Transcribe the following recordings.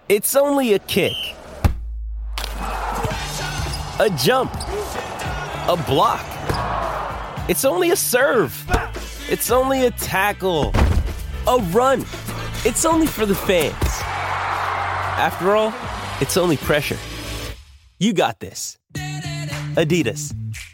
It's only a kick, a jump, a block. It's only a serve. It's only a tackle, a run. It's only for the fans. After all, it's only pressure. You got this. Adidas.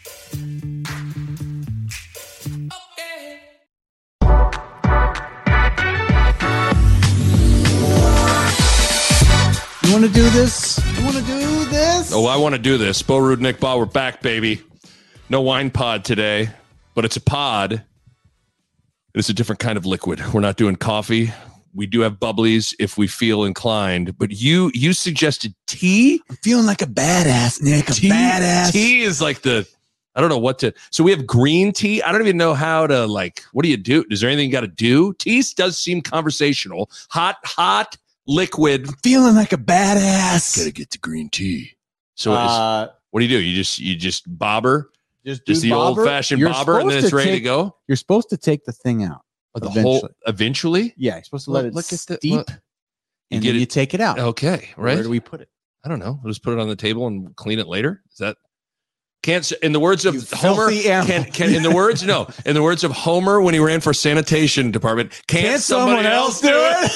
You want to do this? You want to do this? Oh, I want to do this. Bo Ruud, Nick Ball, we're back, baby. No wine pod today, but it's a pod. It's a different kind of liquid. We're not doing coffee. We do have bubblies if we feel inclined, but you suggested tea? I'm feeling like a badass, Nick. Badass. Tea is like I don't know what to. So we have green tea. I don't even know how to what do you do? Is there anything you got to do? Tea does seem conversational. Hot liquid. I'm feeling like a badass. Gotta get the green tea. So what do? You just bobber? Just the old fashioned bobber, and then it's ready to go. You're supposed to take the thing out. Eventually? Yeah, you're supposed to let it steep, and then you take it out. Okay, right. Where do we put it? I don't know. We'll just put it on the table and clean it later. Is that in the words of Homer? In the words of Homer when he ran for sanitation department, can't someone else do it?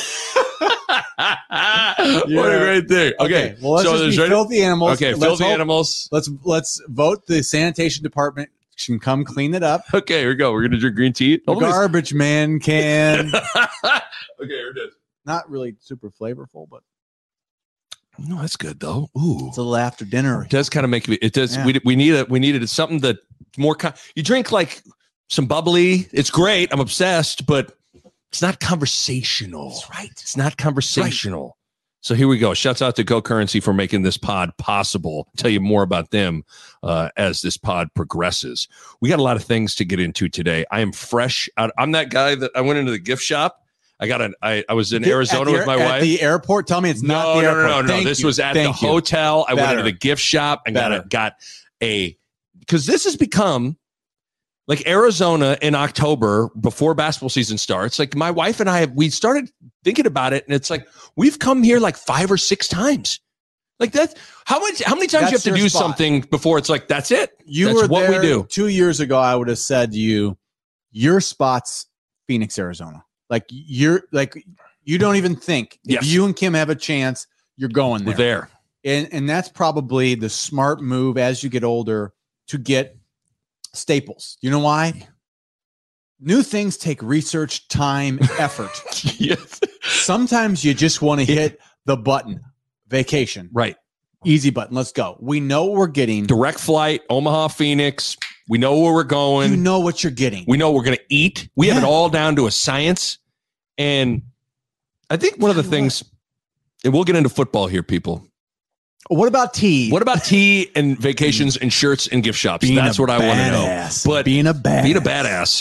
What a great thing. Okay, well, let's just be filthy animals. Okay, filthy animals. Let's vote the sanitation department can come clean it up. Okay, here we go. We're gonna drink green tea. The garbage man can. Okay, here it is. Not really super flavorful, but no, that's good though. Ooh, it's a little after dinner. It does kind of make me. It does. Yeah. We needed something that more. You drink like some bubbly. It's great. I'm obsessed, but it's not conversational. That's right. It's not conversational. Right. So here we go. Shouts out to Go Currency for making this pod possible. I'll tell you more about them as this pod progresses. We got a lot of things to get into today. I am fresh out. I'm that guy that I went into the gift shop. I was in Arizona with my wife. At the airport? Tell me it's not the airport. No. This was at the hotel. I went into the gift shop and because this has become like Arizona in October before basketball season starts. Like my wife and we started thinking about it, and it's like we've come here like 5 or 6 times. Like that's how many times you have to do something before it's like that's it. That's what we do. 2 years ago, I would have said to you, your spot's Phoenix, Arizona. You don't even think if you and Kim have a chance, you're going there. We're there. And that's probably the smart move as you get older to get staples. You know why? New things take research, time, effort. Yes. Sometimes you just want to hit the button. Vacation. Right. Easy button. Let's go. We know what we're getting. Direct flight, Omaha, Phoenix. We know where we're going. You know what you're getting. We know what we're going to eat. We have it all down to a science. And I think one of the things, and we'll get into football here, people. What about tea? What about tea and vacations and shirts and gift shops? That's what I want to know. But being a badass.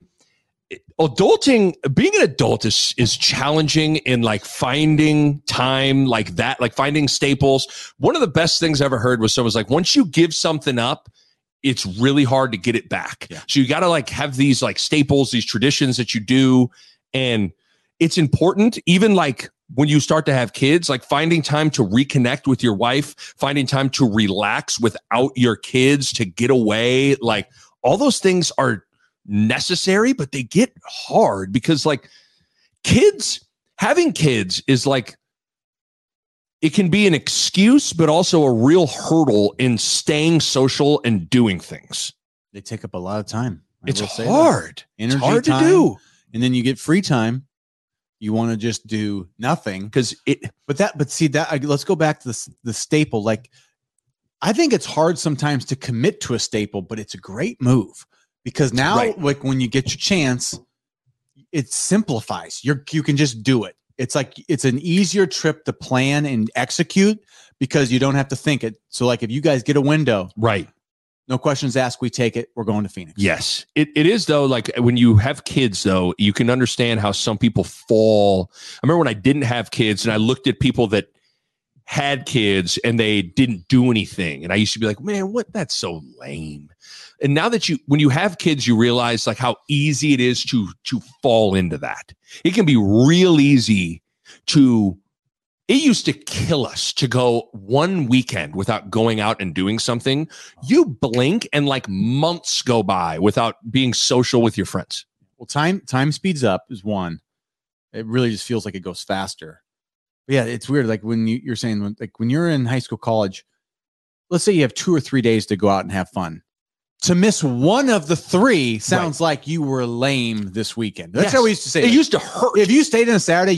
Being an adult is challenging in like finding time like that, like finding staples. One of the best things I ever heard was someone's like, once you give something up, it's really hard to get it back. Yeah. So you got to like have these like staples, these traditions that you do. And it's important, even like when you start to have kids, like finding time to reconnect with your wife, finding time to relax without your kids, to get away. Like all those things are necessary, but they get hard because like having kids is like, it can be an excuse, but also a real hurdle in staying social and doing things. They take up a lot of time. It's hard. Energy, it's hard time, to do. And then you get free time. You want to just do nothing let's go back to the staple. Like, I think it's hard sometimes to commit to a staple, but it's a great move because now, like when you get your chance, it simplifies. You can just do it. It's like it's an easier trip to plan and execute because you don't have to think it. So, like if you guys get a window, right? No questions asked. We take it. We're going to Phoenix. Yes, it is though. Like when you have kids, though, you can understand how some people fall. I remember when I didn't have kids, and I looked at people that had kids and they didn't do anything, and I used to be like, "Man, what? That's so lame." And now that when you have kids, you realize like how easy it is to fall into that. It can be real easy to It used to kill us to go one weekend without going out and doing something. You blink and like months go by without being social with your friends. Well, time speeds up is one. It really just feels like it goes faster. But yeah, it's weird. Like when you're saying, like when you're in high school, college, let's say you have 2 or 3 days to go out and have fun. To miss one of the 3 sounds like you were lame this weekend. That's how we used to say. It used to hurt. If you stayed in a Saturday,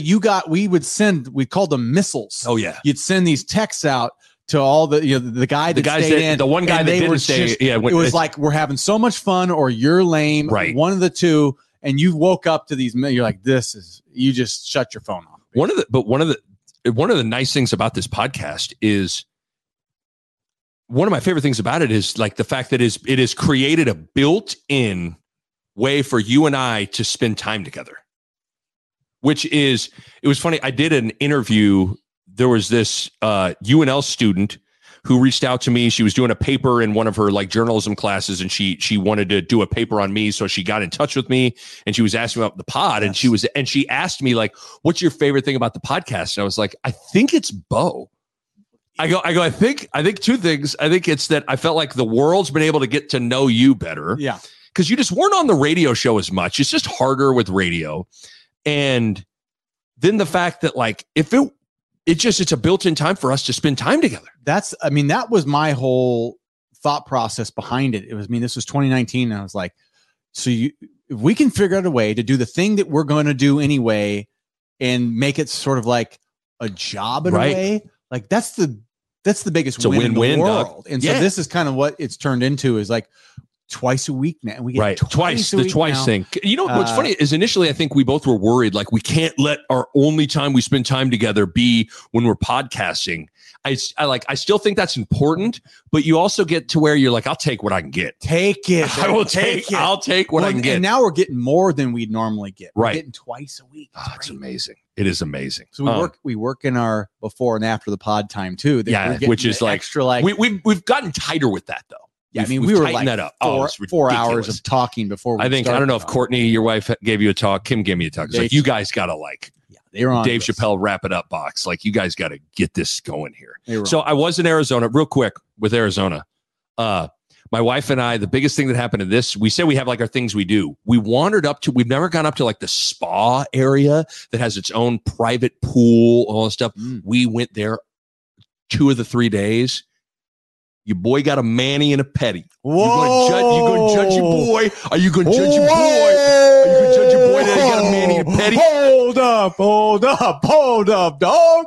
we called them missiles. Oh yeah. You'd send these texts out to all the guy that stayed in. The one guy that didn't stay. It was like, we're having so much fun, or you're lame. Right. One of the two, and you woke up to these. You're like, you just shut your phone off. One of the nice things about this podcast is, one of my favorite things about it is like the fact that it has created a built-in way for you and I to spend time together, it was funny. I did an interview. There was this UNL student who reached out to me. She was doing a paper in one of her like journalism classes, and she wanted to do a paper on me. So she got in touch with me, and she was asking me about the pod. Yes. And she asked me like, what's your favorite thing about the podcast? And I was like, I think it's Bo. I think 2 things. I think it's that I felt like the world's been able to get to know you better. Yeah. Because you just weren't on the radio show as much. It's just harder with radio. And then the fact that like, it's a built-in time for us to spend time together. That was my whole thought process behind it. This was 2019. And I was like, if we can figure out a way to do the thing that we're going to do anyway, and make it sort of like a job in a way, like that's the biggest win in the world. And so this is kind of what it's turned into, is like twice a week now. We get twice thing. You know what's funny is initially I think we both were worried, like we can't let our only time we spend time together be when we're podcasting. I still think that's important, but you also get to where you're like, I'll take what I can get. Take it. I will take it. I'll take what I can get. And now we're getting more than we'd normally get. We're getting twice a week. It's amazing. It is amazing. So we work in our before and after the pod time too. Which is like extra. Like we've gotten tighter with that though. Yeah, we were like that up. 4 hours of talking before. I don't know if Courtney, your wife, gave you a talk. Kim gave me a talk. It's like, you guys gotta they were on Dave Chappelle wrap it up box. Like, you guys got to get this going here. So I was in Arizona real quick with Arizona. My wife and I, the biggest thing that happened in this, we say we have like our things we do. We've never gone up to like the spa area that has its own private pool, all that stuff. We went there 2 of the 3 days. Your boy got a mani and a petty. Whoa. You going to judge your boy? Are you going to judge your boy? Are you going to judge your boy that he got a mani and a petty? Hold up, dog.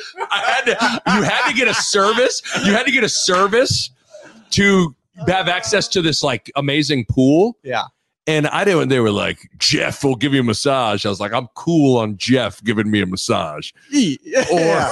You had to get a service. You had to get a service to have access to this like amazing pool. Yeah. And they were like, Jeff will give you a massage. I was like, I'm cool on Jeff giving me a massage. Yeah.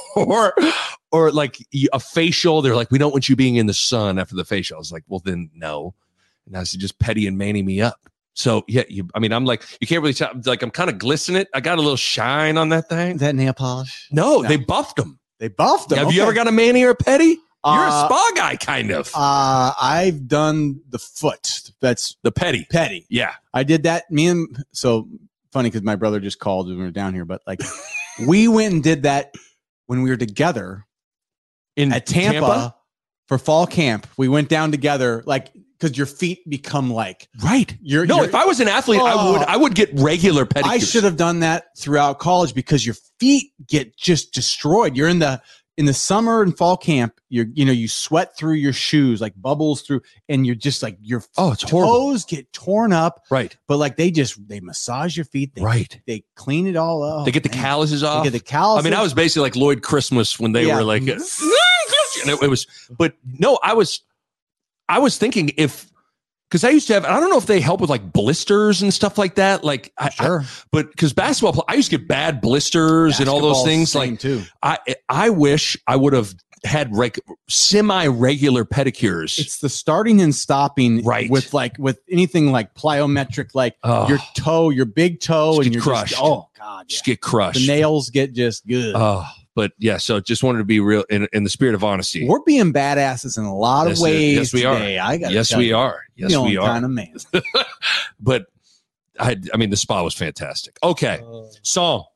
Or like a facial. They're like, we don't want you being in the sun after the facial. I was like, well, then no. And I said, just petty and manny me up. So yeah, I'm like, you can't really tell. Like, I'm kind of glistening. I got a little shine on that thing. Is that nail polish? No, they buffed them. Have you ever got a mani or a petty? You're a spa guy, kind of. I've done the foot. That's the petty. Yeah, I did that. So funny because my brother just called when we were down here, but like we went and did that when we were together at Tampa for fall camp. We went down together, like, because your feet become like if I was an athlete, I would get regular pedicures. I should have done that throughout college because your feet get just destroyed. You're in the summer and fall camp. You sweat through your shoes, like bubbles through, and you're just like your toes get torn up. Right. But like they massage your feet. They clean it all up. They get the calluses off. They get the calluses. I mean, I was basically like Lloyd Christmas when they were like, and it was, but no, I was thinking because I used to have, I don't know if they help with like blisters and stuff like that. Like, but because basketball, I used to get bad blisters and all those things. Like, too. I wish I would have had semi-regular pedicures. It's the starting and stopping, with anything like plyometric, like your big toe, and you're crushed. Just get crushed. The nails get just good. But yeah, so just wanted to be real in the spirit of honesty. We're being badasses in a lot of ways. Yes, we today. are. Yes, we are. Yes, we are. Kind of man. But the spa was fantastic. Okay, song.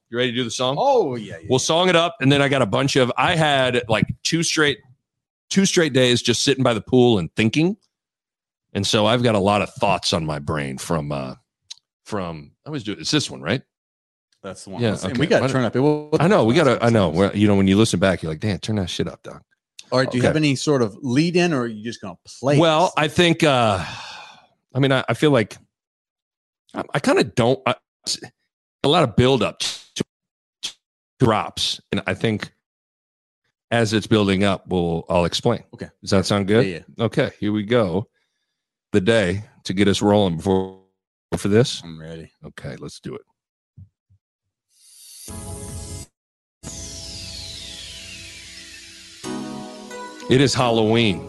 You ready to do the song? Oh yeah. We'll song it up, and then I got a bunch of. I had like two straight days just sitting by the pool and thinking, and so I've got a lot of thoughts on my brain from. I always do it. It's this one, right? That's the one. Yeah, And okay. we got to turn up. I know we got to. I know. Well, when you listen back, you're like, damn, turn that shit up, dog. All right. Do you have any sort of lead in, or are you just going to play? Well, I think. I feel like I kind of don't. A lot of build up to drops, and I think as it's building up, I'll explain. Okay. Does that sound good? Yeah. Okay. Here we go. The day to get us rolling for this. I'm ready. Okay. Let's do it. It is Halloween.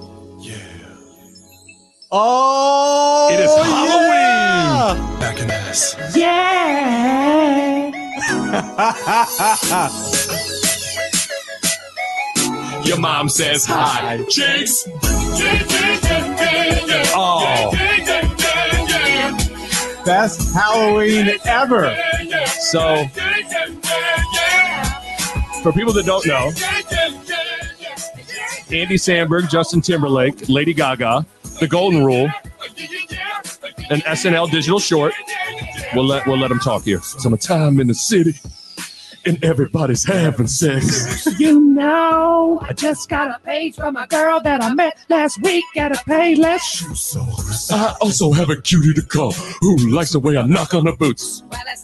Oh, It is Halloween. Back in this. Your mom says hi, chicks. Oh, Best Halloween ever. So, for people that don't know, Andy Samberg, Justin Timberlake, Lady Gaga, The Golden Rule, an SNL digital short. We'll let them talk here. Summertime in the city, and everybody's having sex. You know, I just got a page from a girl that I met last week at a Payless. I also have a cutie to call who likes the way I knock on her boots.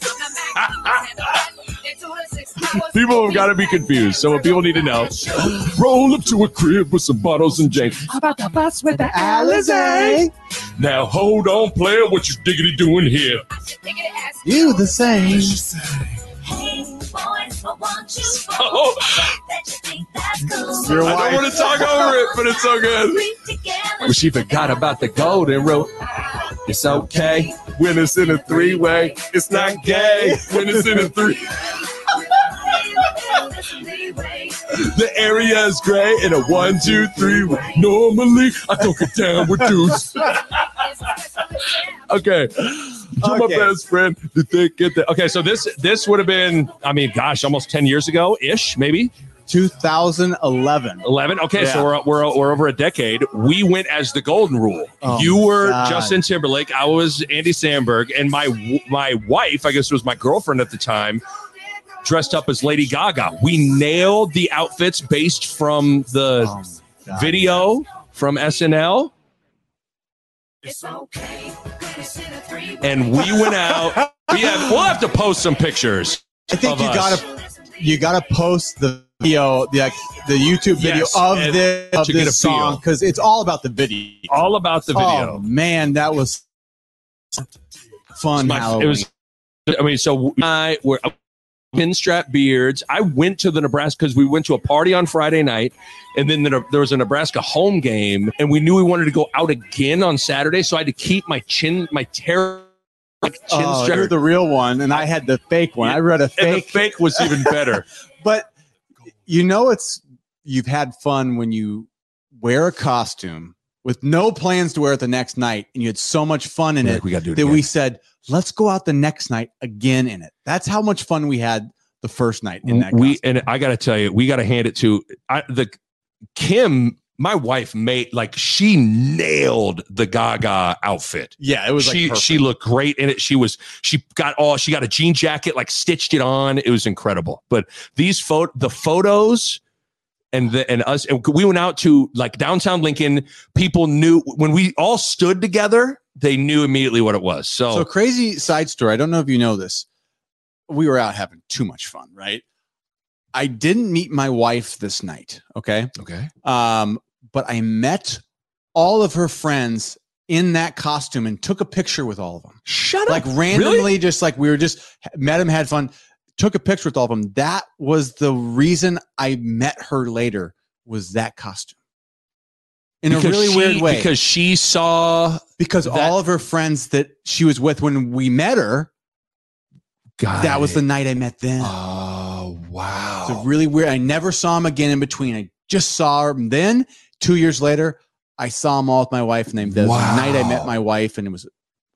People have got to be confused, so what people need to know: roll up to a crib with some bottles and Jane. How about the bus with the Alizé? Now hold on, player, what you diggity doing here? You the same. Oh, Your I don't wife. want to talk over it, but it's so good. Well, she forgot about the golden rule. It's okay when it's in a three-way. It's not gay when it's in a three. The area is gray in a 1, 2, 3 way. Normally, I don't get down with dudes. Okay. You're my best friend. Did they get that? Okay, so this would have been, I mean, gosh, almost 10 years ago ish, maybe 2011. 11. Okay, Yeah. so we're over a decade. We went as the Golden Rule. Oh, You were God. Justin Timberlake. I was Andy Samberg, and my wife, I guess it was my girlfriend at the time, dressed up as Lady Gaga. We nailed the outfits based from the Oh, my God. video from SNL. And we went out. We'll have to post some pictures. I think of you us. gotta post the video, the YouTube video Yes, of and this to get a song, feel. because it's all about the video. All about the video. Oh man, that was fun. Halloween. So I were pinstrap beards. I went to the Nebraska because we went to a party on Friday night, and then there was a Nebraska home game, and we knew we wanted to go out again on Saturday, so I had to keep my chin strap. You're the real one, and I had the fake one. I read a And the fake, fake was even better. but you've had fun when you wear a costume with no plans to wear it the next night, and you had so much fun in it We got to do it that again. we said, let's go out the next night again in it. That's how much fun we had the first night in that costume. And I got to tell you, we got to hand it to Kim. My wife she nailed the Gaga outfit. Yeah, it was She looked great in it. She got a jean jacket, stitched it on. It was incredible. But the photos and us, and we went out to downtown Lincoln. People knew when we all stood together, they knew immediately what it was. So crazy side story. I don't know if you know this. We were out having too much fun, right? I didn't meet my wife this night. Okay. Okay. But I met all of her friends in that costume and took a picture with all of them. Shut up. Randomly, Really? just we were just met them, had fun, took a picture with all of them. That was the reason I met her later, was that costume. In a really weird way. Because she saw Because all of her friends that she was with when we met her, that was the night I met them. Oh, wow. It's really weird. I never saw him again in between. I just saw him then. 2 years later, I saw them all with my wife, and the night I met my wife, and it was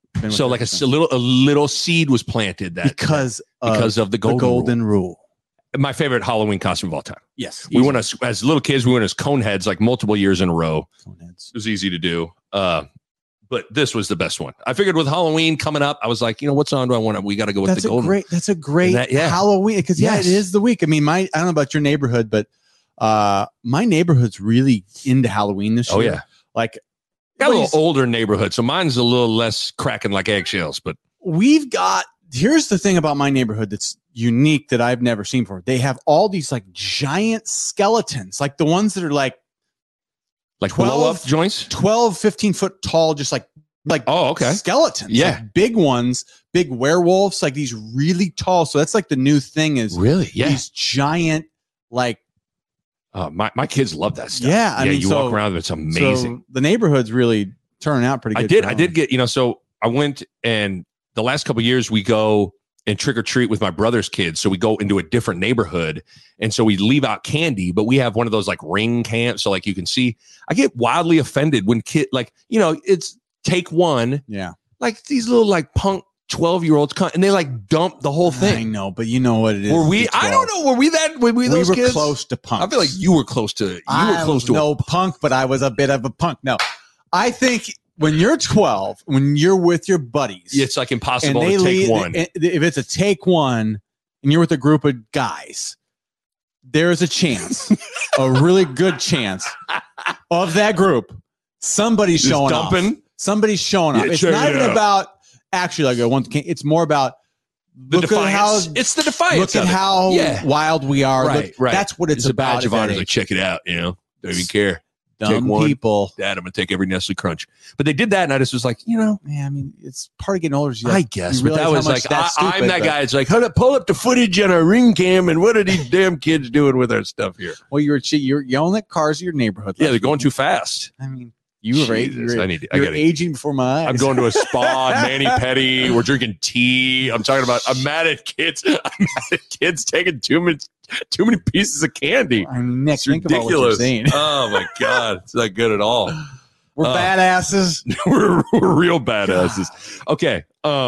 So like a little seed was planted that because of the golden rule. My favorite Halloween costume of all time. Yes. We went as little kids, we went as Coneheads like multiple years in a row. Coneheads. It was easy to do. But this was the best one. I figured with Halloween coming up, I was like, what song do I want? We got to go with the golden. That's a great Halloween because it is the week. I mean, I don't know about your neighborhood, but my neighborhood's really into Halloween this year. Oh yeah, like got a little older neighborhood, so mine's a little less cracking like eggshells. But here's the thing about my neighborhood that's unique that I've never seen before. They have all these like giant skeletons, like the ones that are like 12 blow-up joints, 12, 15 foot tall, just like skeletons. Yeah, like big ones, big werewolves, like these really tall. So that's like the new thing is these giant like. My kids love that stuff. Yeah, I mean, you walk around, it's amazing. So the neighborhood's really turning out pretty good. I did get, so I went, and the last couple of years we go and trick or treat with my brother's kids. So we go into a different neighborhood, and so we leave out candy, but we have one of those like ring cans, so like you can see. I get wildly offended when it's take one. Yeah, like these little like punk 12-year-olds come and they like dump the whole thing. I know, but you know what it is. Were we? I don't know. Were we those were kids? Close to punk. I feel like you were close to. No punk, but I was a bit of a punk. No, I think when you're 12, when you're with your buddies, it's like impossible to take one. If it's a take one, and you're with a group of guys, there is a chance, a really good chance, of that group, somebody's showing up. Somebody's showing up. It's not even about. Actually, it's more about the defiance. It's the defiance. Look at how wild we are. Right. That's what it's about. A badge of honor. Like, check it out. Don't even care. Dumb people. Dad, I'm gonna take every Nestle Crunch. But they did that, and I just was like, man, I mean, it's part of getting older. I guess, but that was like, I'm that guy. It's like, pull up the footage on a ring cam, and what are these damn kids doing with our stuff here? Well, you're yelling at cars in your neighborhood. Yeah, they're going too fast. I mean. You're aging before my eyes. I'm going to a spa, mani-pedi. We're drinking tea. I'm talking about. I'm mad at kids. I'm mad at kids taking too many pieces of candy. I mean, Nick, it's ridiculous. Oh my god, it's not good at all. We're badasses. we're real badasses. Okay.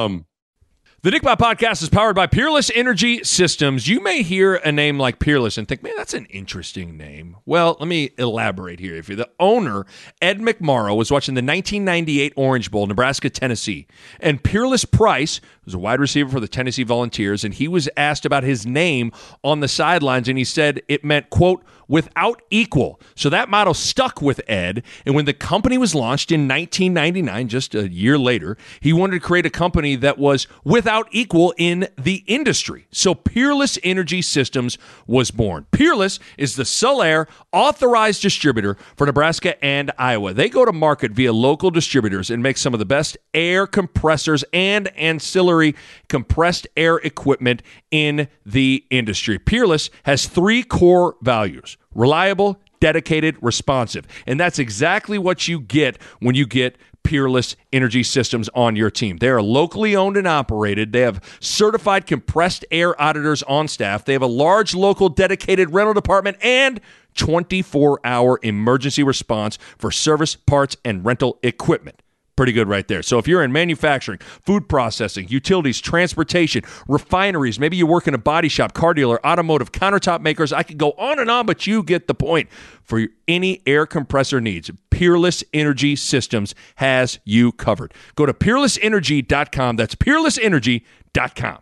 The Nick Bot Podcast is powered by Peerless Energy Systems. You may hear a name like Peerless and think, man, that's an interesting name. Well, let me elaborate here. If you're the owner, Ed McMorrow was watching the 1998 Orange Bowl, Nebraska, Tennessee. And Peerless Price was a wide receiver for the Tennessee Volunteers, and he was asked about his name on the sidelines, and he said it meant, quote, without equal. So that motto stuck with Ed, and when the company was launched in 1999, just a year later, he wanted to create a company that was without equal in the industry. So Peerless Energy Systems was born. Peerless is the Solaire authorized distributor for Nebraska and Iowa. They go to market via local distributors and make some of the best air compressors and ancillary compressed air equipment in the industry. Peerless has 3 core values: reliable, dedicated, responsive. And that's exactly what you get when you get Peerless Energy Systems on your team. They are locally owned and operated. They have certified compressed air auditors on staff. They have a large local dedicated rental department and 24-hour emergency response for service, parts, and rental equipment. Pretty good right there. So if you're in manufacturing, food processing, utilities, transportation, refineries, maybe you work in a body shop, car dealer, automotive, countertop makers, I could go on and on, but you get the point. For any air compressor needs, Peerless Energy Systems has you covered. Go to peerlessenergy.com. That's peerlessenergy.com.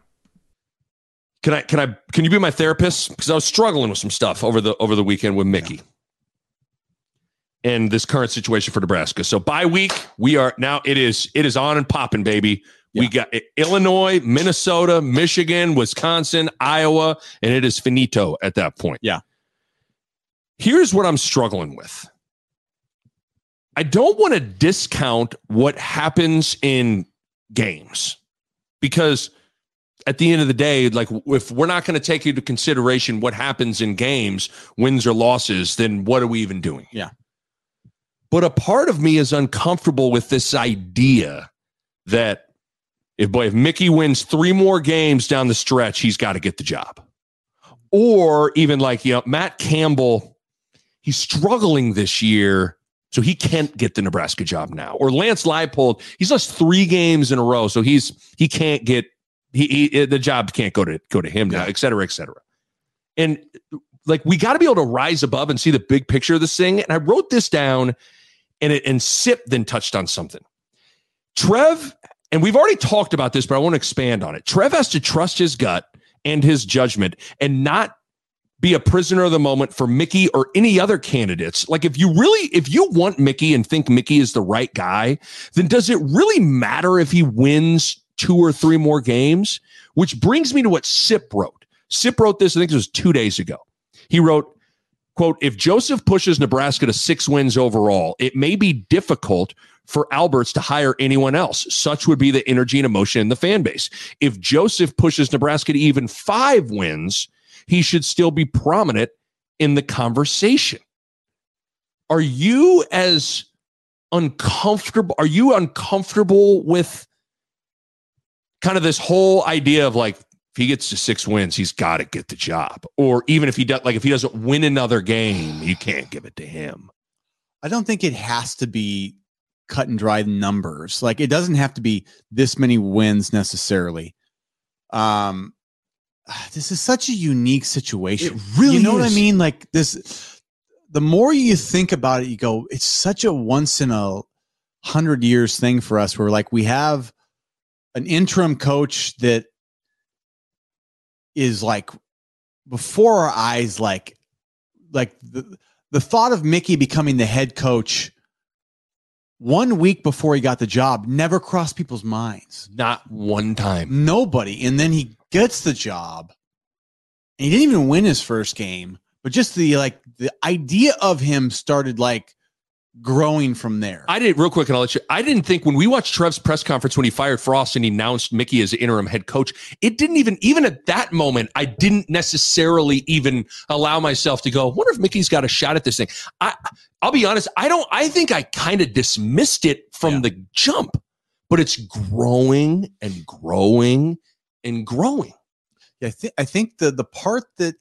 Can you be my therapist? Because I was struggling with some stuff over the weekend with Mickey. Yeah. And this current situation for Nebraska. So bye week, we are now. It is on and popping, baby. Yeah. We got Illinois, Minnesota, Michigan, Wisconsin, Iowa, and it is finito at that point. Yeah. Here's what I'm struggling with. I don't want to discount what happens in games, because at the end of the day, like, if we're not going to take into consideration what happens in games, wins or losses, then what are we even doing? Yeah. But a part of me is uncomfortable with this idea that if Mickey wins 3 more games down the stretch, he's got to get the job. Or even like, Matt Campbell, he's struggling this year So he can't get the Nebraska job now. Or Lance Leipold, he's lost 3 games in a row, so he can't get the job can't go to him now, et cetera, et cetera. And like we got to be able to rise above and see the big picture of this thing. And I wrote this down, and Sip then touched on something. Trev, and we've already talked about this, but I want to expand on it. Trev has to trust his gut and his judgment and not be a prisoner of the moment for Mickey or any other candidates. Like if you want Mickey and think Mickey is the right guy, then does it really matter if he wins 2 or 3 more games? Which brings me to what Sip wrote. Sip wrote this, I think it was 2 days ago. He wrote, quote, if Joseph pushes Nebraska to 6 wins overall, it may be difficult for Alberts to hire anyone else. Such would be the energy and emotion in the fan base. If Joseph pushes Nebraska to even 5 wins, he should still be prominent in the conversation. Are you uncomfortable with kind of this whole idea of like, if he gets to 6 wins, he's got to get the job? Or even if he doesn't win another game, you can't give it to him. I don't think it has to be cut and dry numbers. Like it doesn't have to be this many wins necessarily. This is such a unique situation. It really you know is. what I mean? Like this, the more you think about it, you go, it's such a once in a 100 years thing for us where like we have an interim coach that is like before our eyes, like the thought of Mickey becoming the head coach 1 week before he got the job never crossed people's minds. Not one time. Nobody. And then he gets the job and he didn't even win his first game, but just the idea of him started like growing from there. I didn't think when we watched Trev's press conference when he fired Frost and he announced Mickey as interim head coach, it didn't even at that moment, I didn't necessarily even allow myself to go, I wonder if Mickey's got a shot at this thing. I'll be honest, I think I kind of dismissed it from the jump, but it's growing and growing and growing. Yeah, I think the part that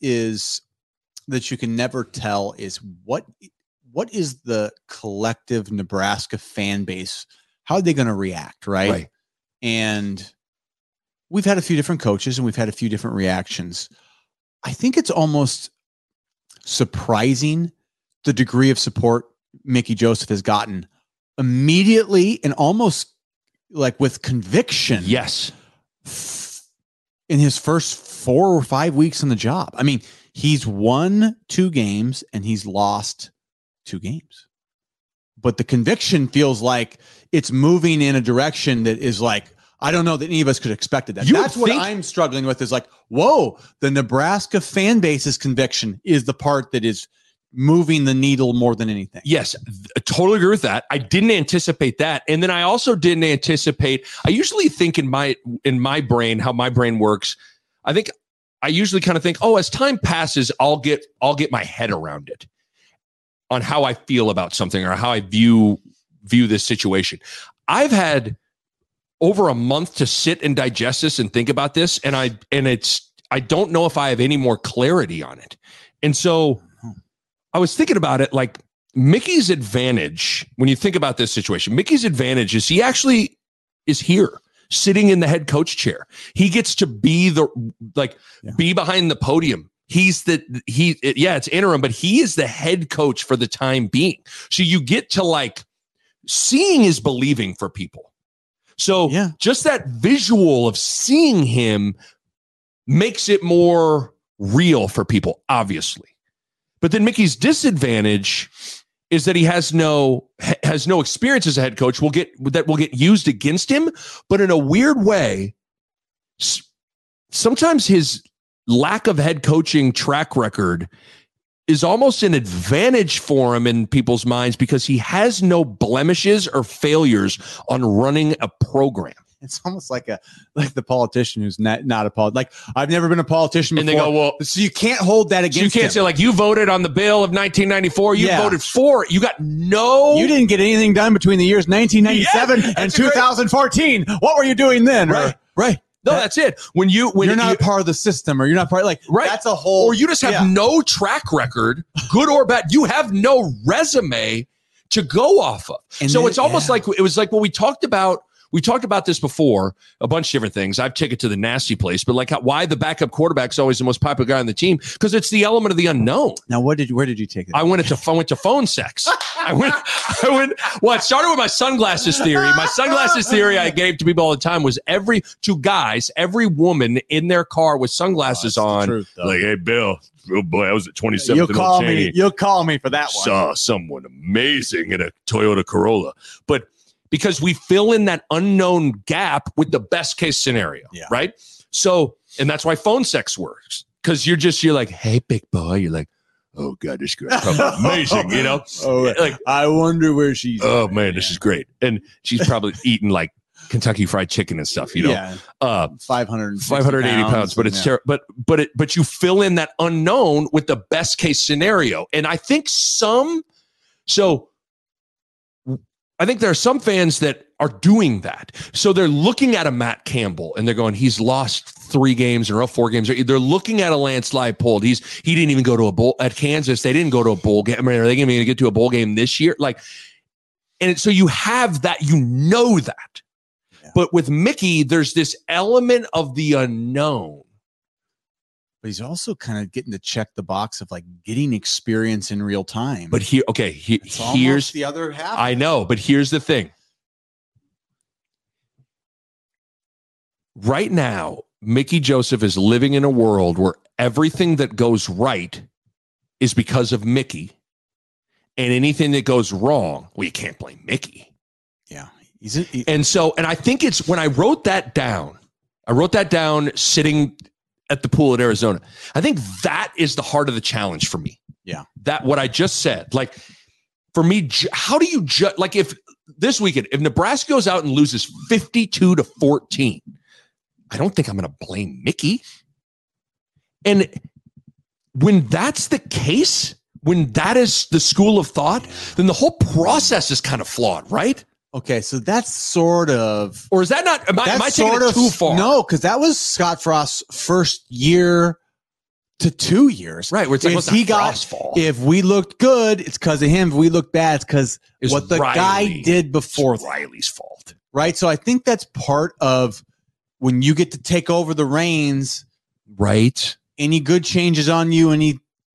you can never tell is what is the collective Nebraska fan base? How are they going to react? Right. And we've had a few different coaches and we've had a few different reactions. I think it's almost surprising the degree of support Mickey Joseph has gotten immediately and almost like with conviction. Yes. In his first 4 or 5 weeks on the job. I mean, he's won 2 games and he's lost 2 games. But the conviction feels like it's moving in a direction that is like, I don't know that any of us could have expected that. That's what I'm struggling with is like, whoa, the Nebraska fan base's conviction is the part that is moving the needle more than anything. Yes, I totally agree with that. I didn't anticipate that. And then I also didn't anticipate, I usually think in my brain, how my brain works, I usually kind of think, oh, as time passes, I'll get my head around it on how I feel about something or how I view this situation. I've had over a month to sit and digest this and think about this. And I don't know if I have any more clarity on it. And so I was thinking about it, like Mickey's advantage, when you think about this situation, Mickey's advantage is he actually is here sitting in the head coach chair. He gets to be be behind the podium. It's interim, but he is the head coach for the time being. So you get to like seeing is believing for people. So just that visual of seeing him makes it more real for people, obviously. But then Mickey's disadvantage is that he has no experience as a head coach. Will get used against him, but in a weird way, sometimes his lack of head coaching track record is almost an advantage for him in people's minds because he has no blemishes or failures on running a program. It's almost like the politician who's not a politician. Like, I've never been a politician before. And they go, well, so you can't hold that against you can't say like you voted on the bill of 1994. You voted for it. You didn't get anything done between the years 1997 and 2014. What were you doing then? Right. No, that's it. When you're not part of the system, or you're not part, that's a whole, or you just have no track record, good or bad. You have no resume to go off of. And so then- it's almost yeah. like it was like what we talked about. We talked about this before, a bunch of different things. I've taken it to the nasty place, but like why the backup quarterback's always the most popular guy on the team, because it's the element of the unknown. Now, where did you take it? I went to phone sex. I went. Well, it started with my sunglasses theory. My sunglasses theory I gave to people all the time was every woman in their car with sunglasses on. Truth, though. Like, hey, Bill. Oh boy, I was at 27th. You'll call me for that one. Saw someone amazing in a Toyota Corolla, but because we fill in that unknown gap with the best case scenario, right? So, and that's why phone sex works, because you're like, hey, big boy. You're like, oh God, this girl's probably amazing, you know? Oh, like, I wonder where she's. Oh man, this is great, and she's probably eating like Kentucky Fried Chicken and stuff, you know? Yeah. 580 pounds, but it's terrible. But you fill in that unknown with the best case scenario, and I think I think there are some fans that are doing that. So they're looking at a Matt Campbell and they're going, he's lost 3 games in a row, 4 games. They're looking at a Lance Leipold. He didn't even go to a bowl at Kansas. They didn't go to a bowl game. I mean, are they going to get to a bowl game this year? So you have that, you know that. Yeah. But with Mickey, there's this element of the unknown. But he's also kind of getting to check the box of like getting experience in real time. But here's the other half. I know, but here's the thing. Right now, Mickey Joseph is living in a world where everything that goes right is because of Mickey. And anything that goes wrong, well, you can't blame Mickey. Yeah. And I think it's when I wrote that down sitting at the pool at Arizona. I think that is the heart of the challenge for me. Yeah. That what I just said, like for me, how do you judge? Like if this weekend, if Nebraska goes out and loses 52-14, I don't think I'm going to blame Mickey. And when that's the case, when that is the school of thought, then the whole process is kind of flawed, right? Okay, so that's sort of, or is that not? Am I taking it too far? No, because that was Scott Frost's first year to 2 years, right? Where it's like, he got fault. If we looked good, it's because of him. If we looked bad, it's because what the guy did before. It's Riley's fault, right? So I think that's part of when you get to take over the reins, right? Any good changes on you, any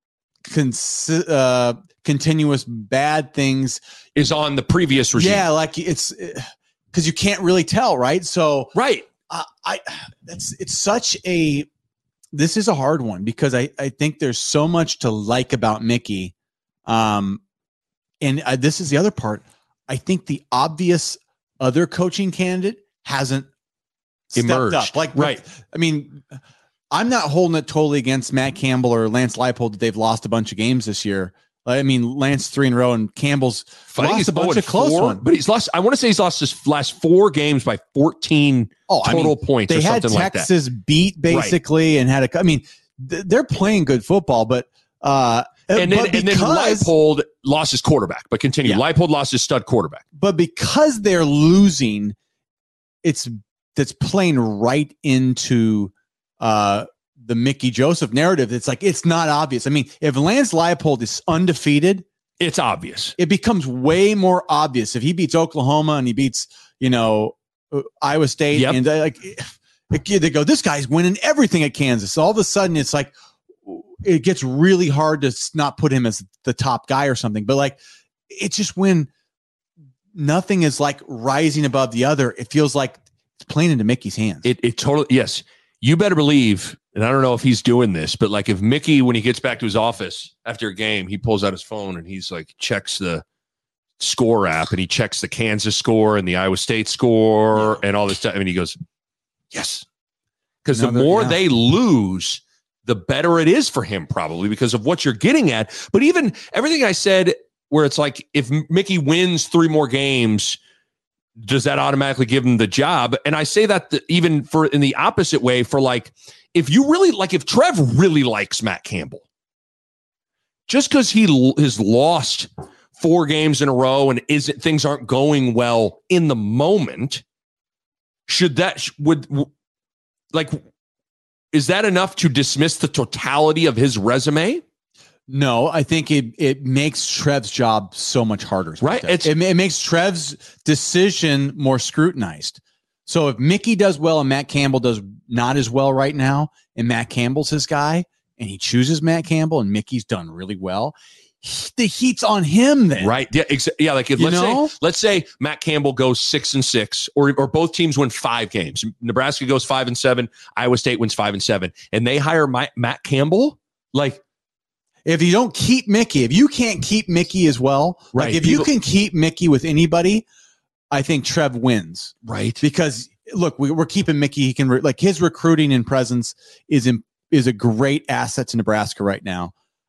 continuous bad things is on the previous regime. Yeah, like it's because you can't really tell, right? So right, this is a hard one because I think there's so much to like about Mickey, and this is the other part. I think the obvious other coaching candidate hasn't emerged stepped up. Like, right? I mean, I'm not holding it totally against Matt Campbell or Lance Leipold that they've lost a bunch of games this year. I mean, Lance 3 in a row and Campbell's lost a bunch of close ones. But he's lost. I want to say he's lost his last 4 games by 14 total points. They or had something Texas like that. beat basically, and had a. I mean, they're playing good football, but then Leipold lost his quarterback. But continue. Yeah. Leipold lost his stud quarterback. But because they're losing, that's playing right into the Mickey Joseph narrative. It's like, it's not obvious. I mean, if Lance Leipold is undefeated, it's obvious. It becomes way more obvious if he beats Oklahoma and he beats, Iowa State. Yep. And they go, this guy's winning everything at Kansas. So all of a sudden it's like, it gets really hard to not put him as the top guy or something. But like, it's just when nothing is like rising above the other, it feels like it's playing into Mickey's hands. It totally, yes. You better believe, and I don't know if he's doing this, but like if Mickey, when he gets back to his office after a game, he pulls out his phone and he's like, checks the score app and he checks the Kansas score and the Iowa State score and all this stuff. I mean, he goes, yes. Because the more they lose, the better it is for him probably because of what you're getting at. But even everything I said where it's like, if Mickey wins 3 more games, does that automatically give him the job? And I say that even for in the opposite way for like, if Trev really likes Matt Campbell, just because he has lost 4 games in a row and things aren't going well in the moment, is that enough to dismiss the totality of his resume? No, I think it makes Trev's job so much harder. Right. It makes Trev's decision more scrutinized. So if Mickey does well and Matt Campbell does not as well right now, and Matt Campbell's his guy, and he chooses Matt Campbell, and Mickey's done really well, the heat's on him then. Right. Yeah. Yeah. Like if let's say Matt Campbell goes 6-6, or both teams win 5 games. Nebraska goes 5-7. Iowa State wins 5-7, and they hire Matt Campbell. Like, if you don't keep Mickey, if you can't keep Mickey as well, right? Like if you can keep Mickey with anybody, I think Trev wins. Right. Because look, we're keeping Mickey. He can like his recruiting and presence is a great asset to Nebraska right now.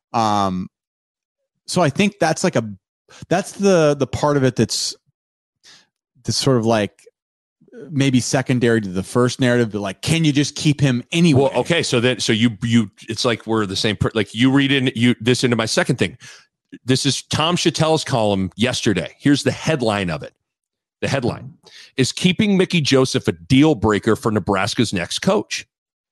So I think that's the part of it that's sort of like maybe secondary to the first narrative, but like, can you just keep him anyway? Well, okay. So you it's like we're the same. Like you read this into my second thing. This is Tom Chattel's column yesterday. Here's the headline of it. The headline is keeping Mickey Joseph a deal breaker for Nebraska's next coach.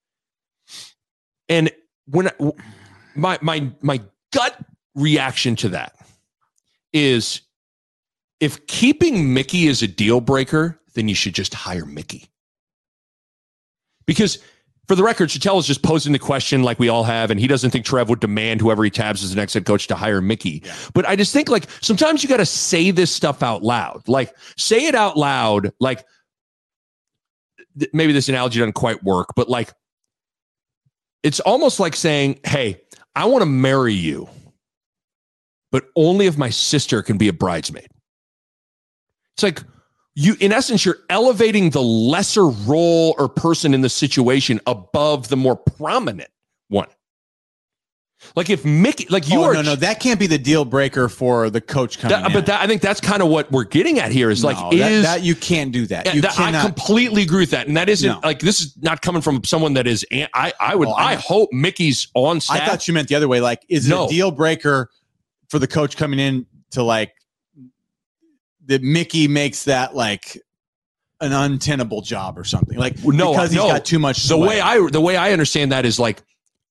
And when my gut reaction to that is, if keeping Mickey is a deal breaker, then you should just hire Mickey. Because for the record, Chattel is just posing the question like we all have, and he doesn't think Trev would demand whoever he tabs as the next head coach to hire Mickey. Yeah. But I just think like sometimes you got to say this stuff out loud. Like say it out loud. Like maybe this analogy doesn't quite work, but like it's almost like saying, hey, I want to marry you, but only if my sister can be a bridesmaid. It's like, in essence, you're elevating the lesser role or person in the situation above the more prominent one. Like if Mickey, like you are, no, that can't be the deal breaker for the coach coming in. But I think that's kind of what we're getting at here. Is like, that you can't do that. I completely agree with that, and that isn't like this is not coming from someone that is. I hope Mickey's on staff. I thought you meant the other way. Like, is it a deal breaker for the coach coming in to like? That Mickey makes that like an untenable job or something, like because he's got too much. The way I understand that is like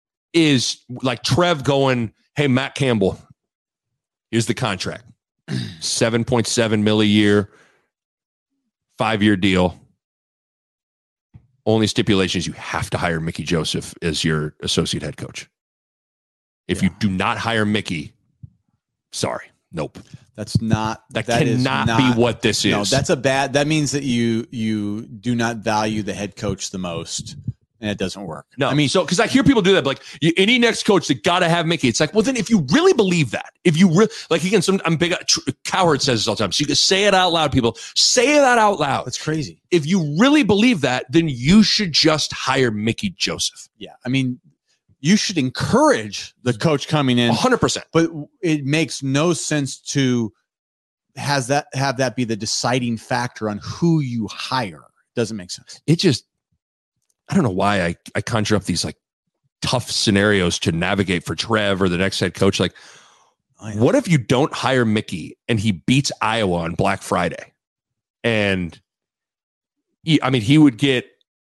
Trev going, hey, Matt Campbell, here's the contract, $7.7 million a year, 5-year deal. Only stipulation is you have to hire Mickey Joseph as your associate head coach. If you do not hire Mickey, sorry, nope. That cannot be what this is. No, that means that you do not value the head coach the most, and it doesn't work. No, I mean, so because I hear people do that, but like any next coach that got to have Mickey. It's like, well, then if you really believe that, if you really like, again, I'm big. Cowherd says this all the time, so you can say it out loud. People say that out loud. That's crazy. If you really believe that, then you should just hire Mickey Joseph. Yeah, I mean, you should encourage the coach coming in 100%. But it makes no sense to have that be the deciding factor on who you hire. Doesn't make sense. It just, I don't know why I conjure up these like tough scenarios to navigate for Trev or the next head coach. Like, what if you don't hire Mickey and he beats Iowa on Black Friday? And he would get,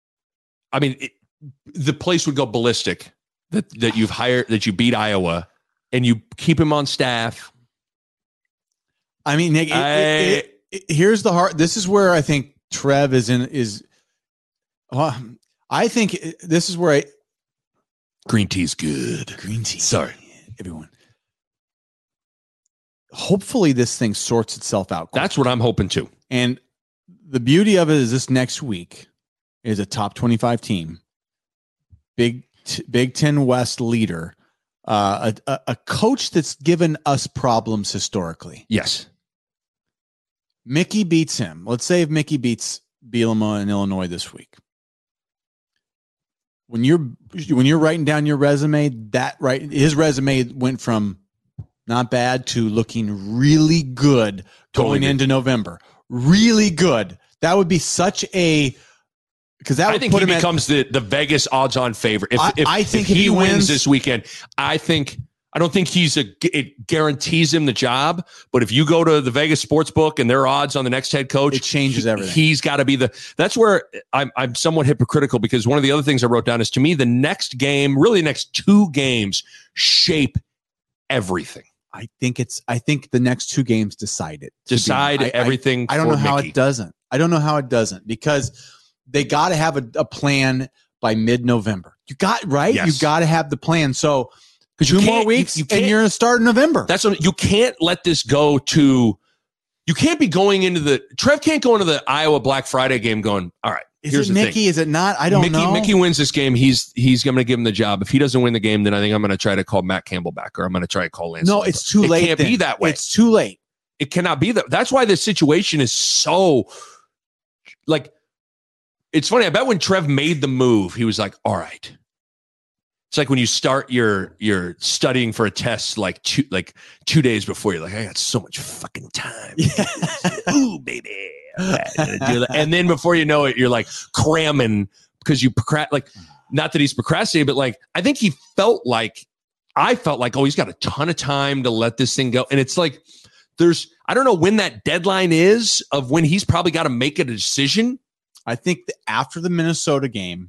the place would go ballistic. That you've hired, that you beat Iowa, and you keep him on staff. I mean, Nick, here's the heart. This is where I think Trev I think this is where green tea's good. Green tea. Sorry, everyone. Hopefully, this thing sorts itself out quickly. That's what I'm hoping too. And the beauty of it is this next week is a top 25 team. Big Ten West leader, a coach that's given us problems historically. Yes. Mickey beats him. Let's say if Mickey beats Bielema in Illinois this week. When you're writing down your resume, his resume went from not bad to looking really good going into November. Really good. That would be such a because that I think he becomes the Vegas odds-on favorite. If he wins this weekend, I don't think it guarantees him the job. But if you go to the Vegas sports book and their odds on the next head coach, it changes everything. He's got to be that's where I'm somewhat hypocritical, because one of the other things I wrote down is, to me, the next game, really the next 2 games, shape everything. I think the next 2 games decide it. Everything. I don't know how Mickey. it doesn't. I don't know how it doesn't, because they got to have a plan by mid-November. You got right. Yes. You got to have the plan. So because 2 more weeks, and you're going to start in November. That's what you can't let this go to. You can't be going into Trev can't go into the Iowa Black Friday game going, all right, Is it Mickey? Is it not? I don't know. Mickey wins this game. He's going to give him the job. If he doesn't win the game, then I think I'm going to try to call Matt Campbell back, or I'm going to try to call Lance. No, it's too late. It can't be that way. It's too late. It cannot be that. That's why this situation is so like. It's funny. I bet when Trev made the move, he was like, all right. It's like when you start your studying for a test like 2 days before. You're like, I got so much fucking time. Ooh, baby. And then before you know it, you're like cramming because you like, not that he's procrastinating, but like I think I felt like, oh, he's got a ton of time to let this thing go. And it's like I don't know when that deadline is of when he's probably got to make a decision. I think that after the Minnesota game,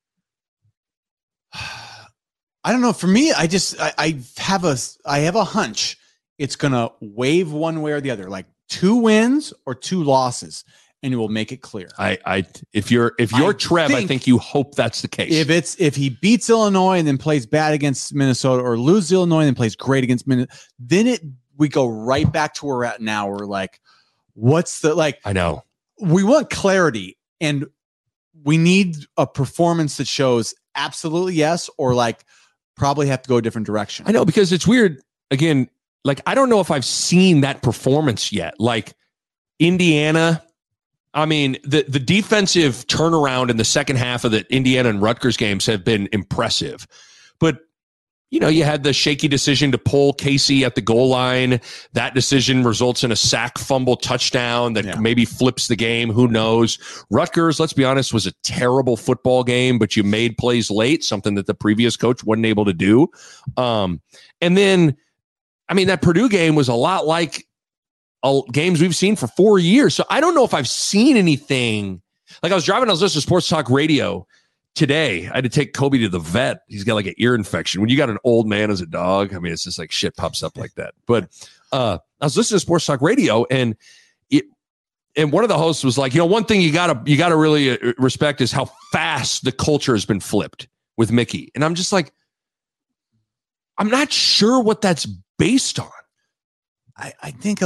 I don't know. For me, I have a hunch it's gonna wave one way or the other, like 2 wins or 2 losses, and it will make it clear. If you're Trev, I think you hope that's the case. If he beats Illinois and then plays bad against Minnesota, or loses Illinois and then plays great against Minnesota, then we go right back to where we're at now. We're like, what's the like? I know we want clarity, and we need a performance that shows absolutely yes, or like probably have to go a different direction. I know, because it's weird. Again, like, I don't know if I've seen that performance yet. Like Indiana, I mean, the defensive turnaround in the second half of the Indiana and Rutgers games have been impressive. But, you know, you had the shaky decision to pull Casey at the goal line. That decision results in a sack, fumble, touchdown that maybe flips the game. Who knows? Rutgers, let's be honest, was a terrible football game, but you made plays late, something that the previous coach wasn't able to do. And then, I mean, that Purdue game was a lot like games we've seen for 4 years. So I don't know if I've seen anything. Like, I was listening to Sports Talk Radio today. I had to take Kobe to the vet. He's got like an ear infection. When you got an old man as a dog, I mean, it's just like shit pops up like that. But I was listening to Sports Talk Radio, and one of the hosts was like, you know, one thing you gotta really respect is how fast the culture has been flipped with Mickey. And I'm just like, I'm not sure what that's based on. I think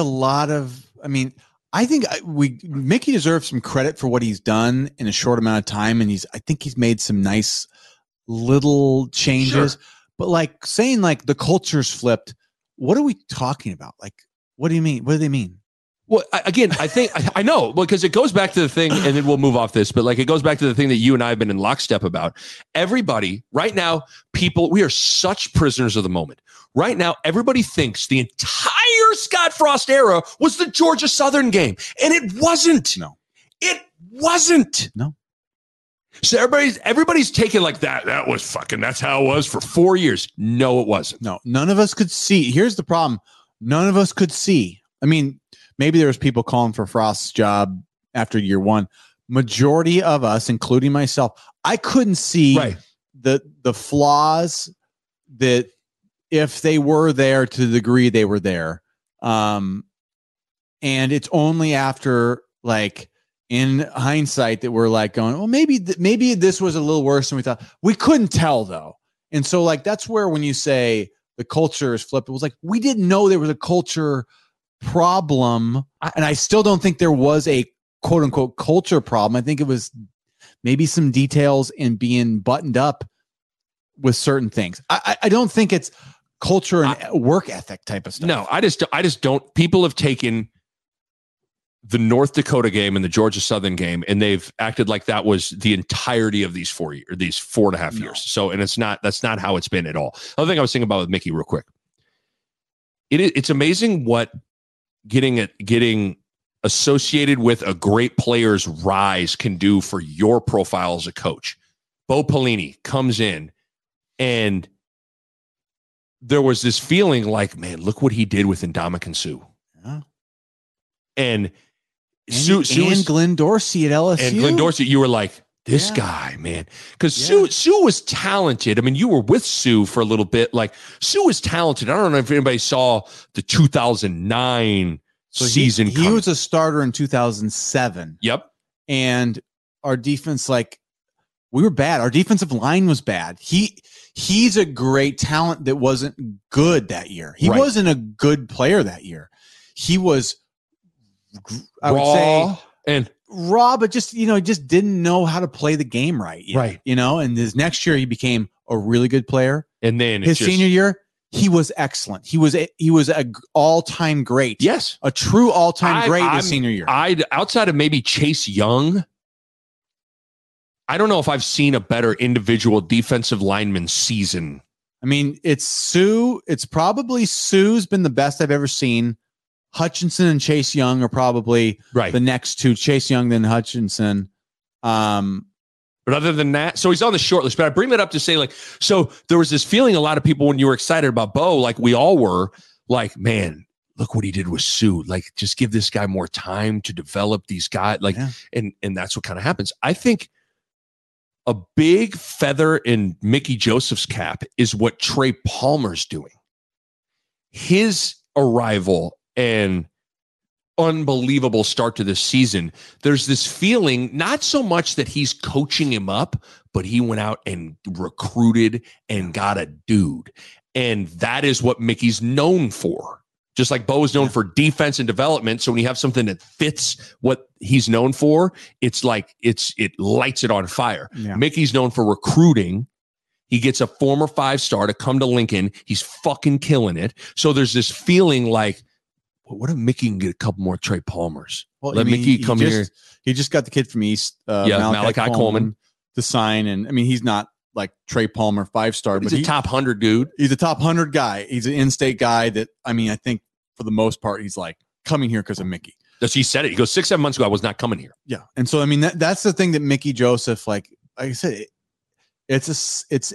I think Mickey deserves some credit for what he's done in a short amount of time, and I think he's made some nice little changes. Sure. But like saying like the culture's flipped, what are we talking about? Like, what do you mean? What do they mean? Well, again, I think I know, because it goes back to the thing, and then we'll move off this, but like it goes back to the thing that you and I have been in lockstep about. Everybody right now, we are such prisoners of the moment. Right now, everybody thinks the entire Scott Frost era was the Georgia Southern game, and it wasn't. No, it wasn't. No. So everybody's taking like that. That was fucking. That's how it was for 4 years. No, it wasn't. No, none of us could see. Here's the problem: none of us could see. I mean, maybe there was people calling for Frost's job after year one. Majority of us, including myself, I couldn't see the flaws that, if they were there to the degree they were there. And it's only after, like, in hindsight that we're like going, well, maybe this was a little worse than we thought. We couldn't tell, though. And so, like, that's where when you say the culture is flipped, it was like, we didn't know there was a culture problem. And I still don't think there was a quote unquote culture problem. I think it was maybe some details in being buttoned up with certain things. I don't think it's culture and work ethic type of stuff. No, I just don't. People have taken the North Dakota game and the Georgia Southern game, and they've acted like that was the entirety of these 4 years, these 4.5 years. So, and that's not how it's been at all. Other thing I was thinking about with Mickey real quick. It's amazing what getting associated with a great player's rise can do for your profile as a coach. Bo Pelini comes in, and there was this feeling like, man, look what he did with Ndamukong Suh. Yeah. And Glenn Dorsey at LSU. And Glenn Dorsey, you were like, This guy, man, because Sue was talented. I mean, you were with Sue for a little bit. Like, Sue was talented. I don't know if anybody saw the 2009 season. He was a starter in 2007. Yep. And our defense, like, we were bad. Our defensive line was bad. He's a great talent that wasn't good that year. He wasn't a good player that year. He was, I would say, and raw, but just, just didn't know how to play the game right yet, right. And his next year he became a really good player. And then his senior year, he was excellent. He was a all-time great. Yes. A true all-time great his senior year. Outside of maybe Chase Young, I don't know if I've seen a better individual defensive lineman season. I mean, it's Sue. It's probably Sue's been the best I've ever seen. Hutchinson and Chase Young are probably the next two. Chase Young, then Hutchinson. But other than that, so he's on the short list. But I bring that up to say, like, so there was this feeling a lot of people when you were excited about Bo, like we all were, like, man, look what he did with Sue. Like, just give this guy more time to develop these guys. Like, and that's what kind of happens. I think a big feather in Mickey Joseph's cap is what Trey Palmer's doing. His arrival and unbelievable start to this season. There's this feeling, not so much that he's coaching him up, but he went out and recruited and got a dude. And that is what Mickey's known for. Just like Bo is known for defense and development. So when you have something that fits what he's known for, it's like it lights it on fire. Yeah. Mickey's known for recruiting. He gets a former 5-star to come to Lincoln. He's fucking killing it. So there's this feeling like, what if Mickey can get a couple more Trey Palmers? Well, let Mickey come here. He just got the kid from East, Malachi Coleman, to sign. And I mean, he's not like Trey Palmer 5-star, but he's a top 100 dude. He's a top 100 guy. He's an in-state guy that, I mean, I think for the most part, he's like coming here because of Mickey. He said it. He goes, 6-7 months ago, I was not coming here. Yeah. And so, I mean, that's the thing that Mickey Joseph, like I said, he's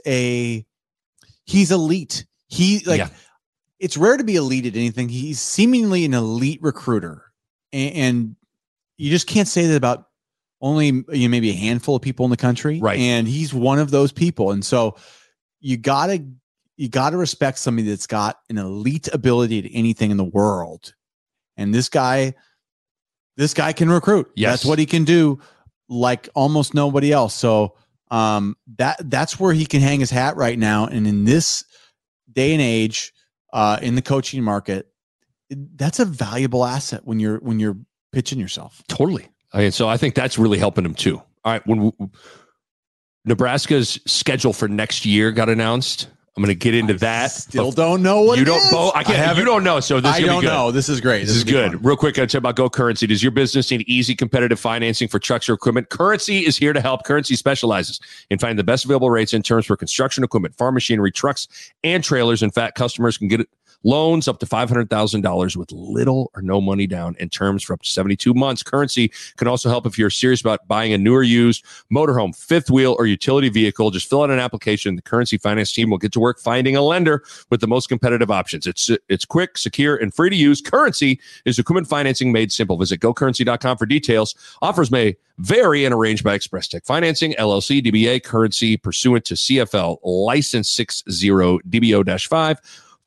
elite. It's rare to be elite at anything. He's seemingly an elite recruiter, and you just can't say that about only maybe a handful of people in the country. Right. And he's one of those people. And so you gotta respect somebody that's got an elite ability at anything in the world. And this guy can recruit. Yes. That's what he can do, like almost nobody else. So that's where he can hang his hat right now. And in this day and age, in the coaching market, that's a valuable asset when you're pitching yourself. Totally. So I think that's really helping him too. All right. When Nebraska's schedule for next year got announced, I'm going to get into that. Still don't know what you don't. Bo, you don't know. So this is I don't know. This is great. This is good. Fun. Real quick, I'll tell you about Go Currency. Does your business need easy, competitive financing for trucks or equipment? Currency is here to help. Currency specializes in finding the best available rates and terms for construction equipment, farm machinery, trucks, and trailers. In fact, customers can get loans up to $500,000 with little or no money down and terms for up to 72 months. Currency can also help if you're serious about buying a new or used motorhome, fifth wheel, or utility vehicle. Just fill out an application. The Currency Finance team will get to work finding a lender with the most competitive options. It's quick, secure, and free to use. Currency is equipment financing made simple. Visit gocurrency.com for details. Offers may vary and arranged by Express Tech Financing, LLC, DBA, Currency, pursuant to CFL, license 60 DBO-5.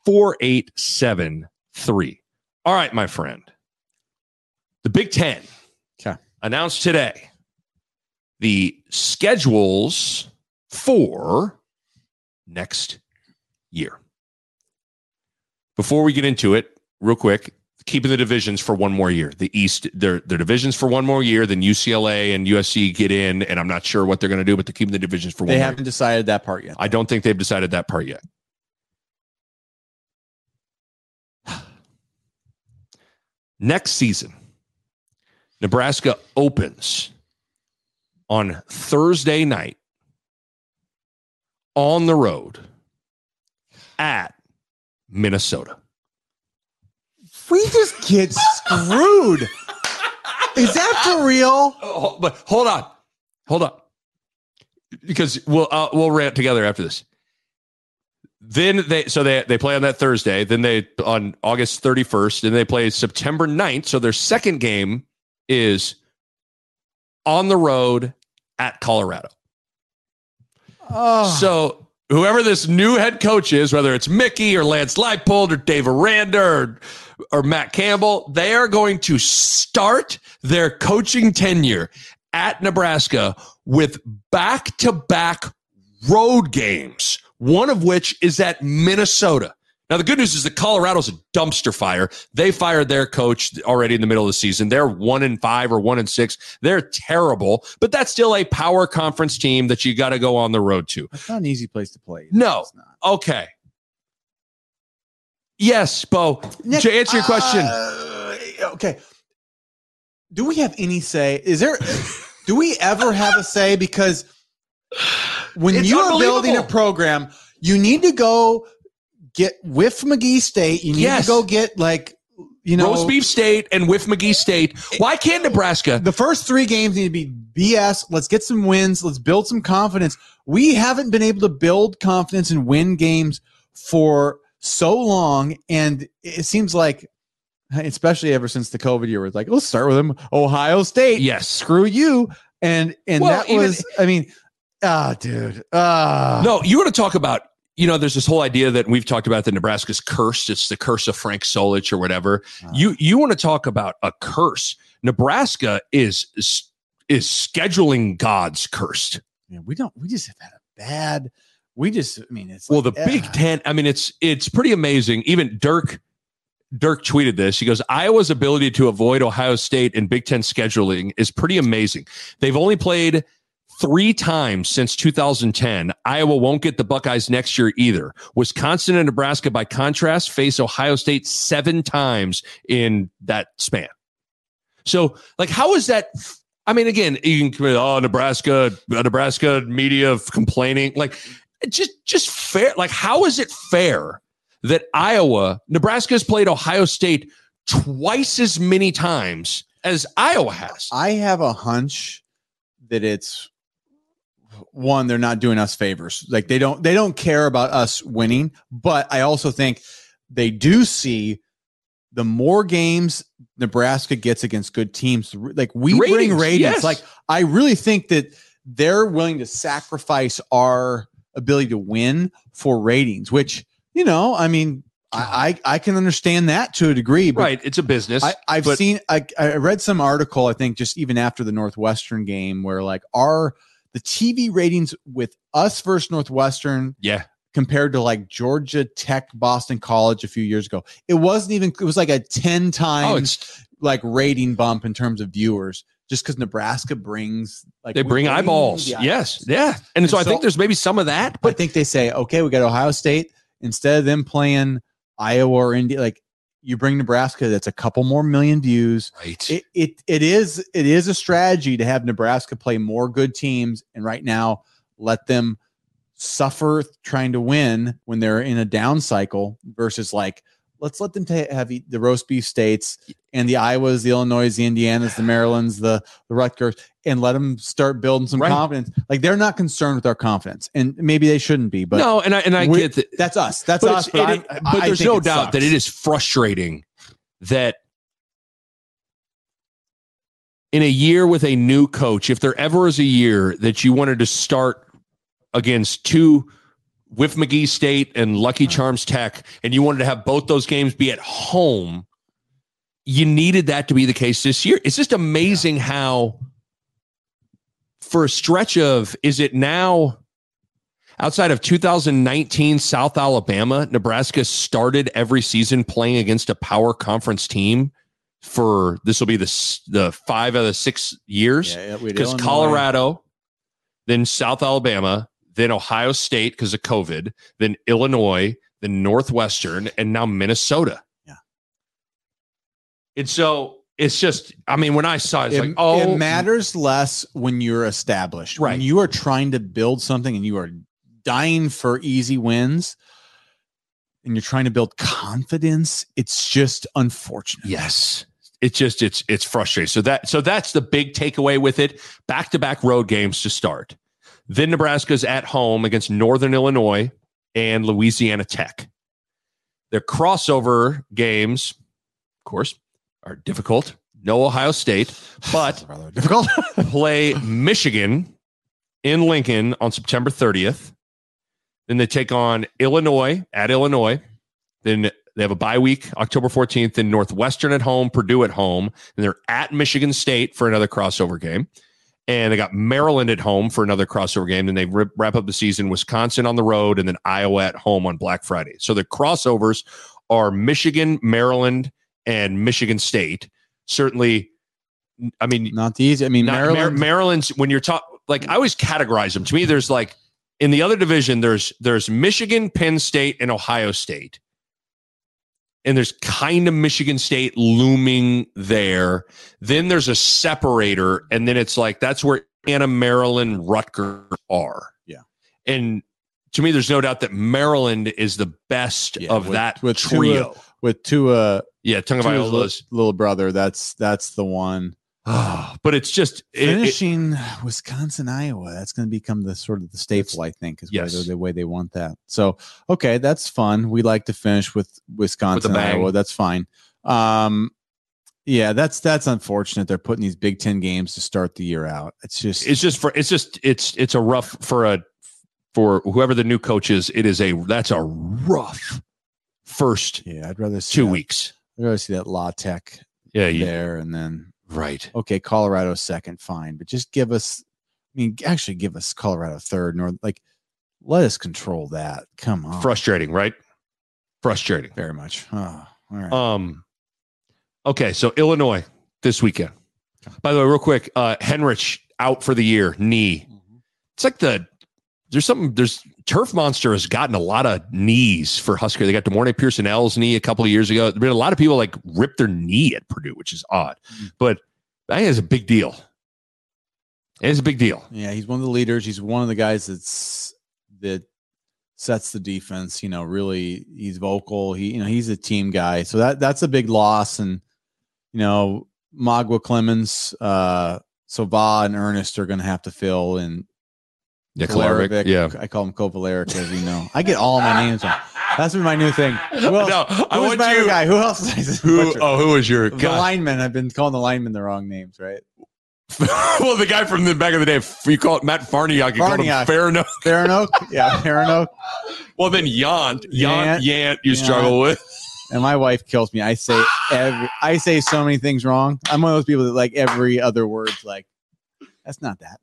4873. All right, my friend. The Big Ten announced today the schedules for next year. Before we get into it, real quick, keeping the divisions for one more year. The East, their divisions for one more year, then UCLA and USC get in, and I'm not sure what they're going to do, but they're keeping the divisions for one more year. They haven't decided that part yet. I don't think they've decided that part yet. Next season, Nebraska opens on Thursday night on the road at Minnesota. We just get screwed. Is that for real? Oh, but hold on, because we'll rant together after this. Then they play on that Thursday. Then they on August 31st. Then they play September 9th. So their second game is on the road at Colorado. Oh. So whoever this new head coach is, whether it's Mickey or Lance Leipold or Dave Aranda or Matt Campbell, they are going to start their coaching tenure at Nebraska with back-to-back road games, one of which is at Minnesota. Now, the good news is that Colorado's a dumpster fire. They fired their coach already in the middle of the season. They're 1-5 or 1-6. They're terrible, but that's still a power conference team that you got to go on the road to. That's not an easy place to play. No. It's not. Okay. Yes, Bo. Nick, To answer your question. Okay. Do we have any say? Do we ever have a say? Because when It's you are unbelievable. building a program, you need to go get with McGee State. You need Yes. to go get Roast Beef State and with McGee State. Why can't Nebraska? The first 3 games need to be BS. Let's get some wins. Let's build some confidence. We haven't been able to build confidence and win games for so long, and it seems like, especially ever since the COVID year, it's like, let's start with them. Ohio State. Yes. Screw you. And Well, that was, dude. No, you want to talk about, there's this whole idea that we've talked about that Nebraska's cursed. It's the curse of Frank Solich or whatever. You want to talk about a curse. Nebraska is scheduling gods cursed. Yeah, we just have had a bad. It's Well, the Big Ten, it's pretty amazing. Even Dirk tweeted this. He goes, Iowa's ability to avoid Ohio State in Big Ten scheduling is pretty amazing. They've only played 3 times since 2010. Iowa won't get the Buckeyes next year either. Wisconsin and Nebraska, by contrast, face Ohio State 7 times in that span. So, how is that? Again, you can commit, Nebraska media complaining. Just fair. How is it fair that Nebraska has played Ohio State twice as many times as Iowa has? I have a hunch that it's one, they're not doing us favors. They don't care about us winning, but I also think they do see the more games Nebraska gets against good teams, we bring ratings. Yes. I really think that they're willing to sacrifice our ability to win for ratings, which, I can understand that to a degree, but Right. It's a business. I read some article, I think just even after the Northwestern game, where the TV ratings with us versus Northwestern, compared to Georgia Tech, Boston College a few years ago, it was like a 10 times rating bump in terms of viewers, just because Nebraska brings they bring eyeballs. Yes. Yeah. And so I think there's maybe some of that, but I think they say, okay, we got Ohio State, instead of them playing Iowa or India, you bring Nebraska, that's a couple more million views. Right. It is a strategy to have Nebraska play more good teams, and right now let them suffer trying to win when they're in a down cycle versus let's let them have the roast beef states and the Iowas, the Illinois, the Indianas, the Marylands, the Rutgers, and let them start building some confidence. They're not concerned with our confidence, and maybe they shouldn't be. But no, and I get that. That's us. That's us. But there's no doubt that it is frustrating that in a year with a new coach, if there ever is a year that you wanted to start against 2 with McGee State and Lucky Charms Tech, and you wanted to have both those games be at home, you needed that to be the case this year. It's just amazing how, for a stretch of, is it now outside of 2019 South Alabama, Nebraska started every season playing against a power conference team for, this will be the 5 out of the 6 years, because Colorado, then South Alabama, then Ohio State because of COVID, then Illinois, then Northwestern, and now Minnesota. Yeah. And so it's just, when I saw it, it's it matters less when you're established. Right. When you are trying to build something and you are dying for easy wins and you're trying to build confidence, it's just unfortunate. Yes. It's frustrating. So that's the big takeaway with it. Back-to-back road games to start. Then Nebraska's at home against Northern Illinois and Louisiana Tech. Their crossover games, of course, are difficult. No Ohio State, but difficult. play Michigan in Lincoln on September 30th. Then they take on Illinois at Illinois. Then they have a bye week, October 14th. Then Northwestern at home, Purdue at home. And they're at Michigan State for another crossover game. And they got Maryland at home for another crossover game. Then they wrap up the season, Wisconsin on the road, and then Iowa at home on Black Friday. So the crossovers are Michigan, Maryland, and Michigan State. Certainly, I mean, not the easy. I mean, Maryland's, when you're talking, like, I always categorize them. To me, there's like, in the other division, there's Michigan, Penn State, and Ohio State. And there's kind of Michigan State looming there. Then there's a separator, and then it's like that's where Indiana, Maryland, Rutgers are. Yeah. And to me, there's no doubt that Maryland is the best of that trio. With Tua Tagovailoa's little brother, that's the one. But it's just finishing Wisconsin, Iowa. That's going to become the sort of the staple, I think, is the way they want that. So, okay, that's fun. We like to finish with Wisconsin, Iowa. That's fine. Yeah, that's unfortunate. They're putting these Big Ten games to start the year out. It's a rough for whoever the new coach is. That's a rough first. Yeah, I'd rather see 2 weeks. I'd rather see that La Tech there and then. Right. Okay, Colorado second, fine. But just give us Colorado third. Let us control that. Come on. Frustrating, right? Frustrating. Very much. Oh, all right. Okay, so Illinois this weekend. By the way, real quick, Henrich out for the year, knee. It's like there's Turf Monster has gotten a lot of knees for Husker. They got DeMornay Pearson-L's knee a couple of years ago. There's been a lot of people like rip their knee at Purdue, which is odd. But I think it's a big deal. It's a big deal. Yeah, he's one of the leaders. He's one of the guys that sets the defense. Really, he's vocal. He's a team guy. So that's a big loss. And Magua Clemens, Sova, and Ernest are going to have to fill in. Yeah, Kovarevic. Yeah, I call him Kovarevic, as you know. I get all my names wrong. That's been my new thing. Who else? Who's my other guy? Who else? Who was your the lineman? I've been calling the linemen the wrong names, right? Well, the guy from the back of the day, you call it Matt Farniak. You call him Farinoak. Farinoak? Yeah, Farinoak. Well, then Yant you struggle with. And my wife kills me. I say so many things wrong. I'm one of those people that like every other word's like, that's not that.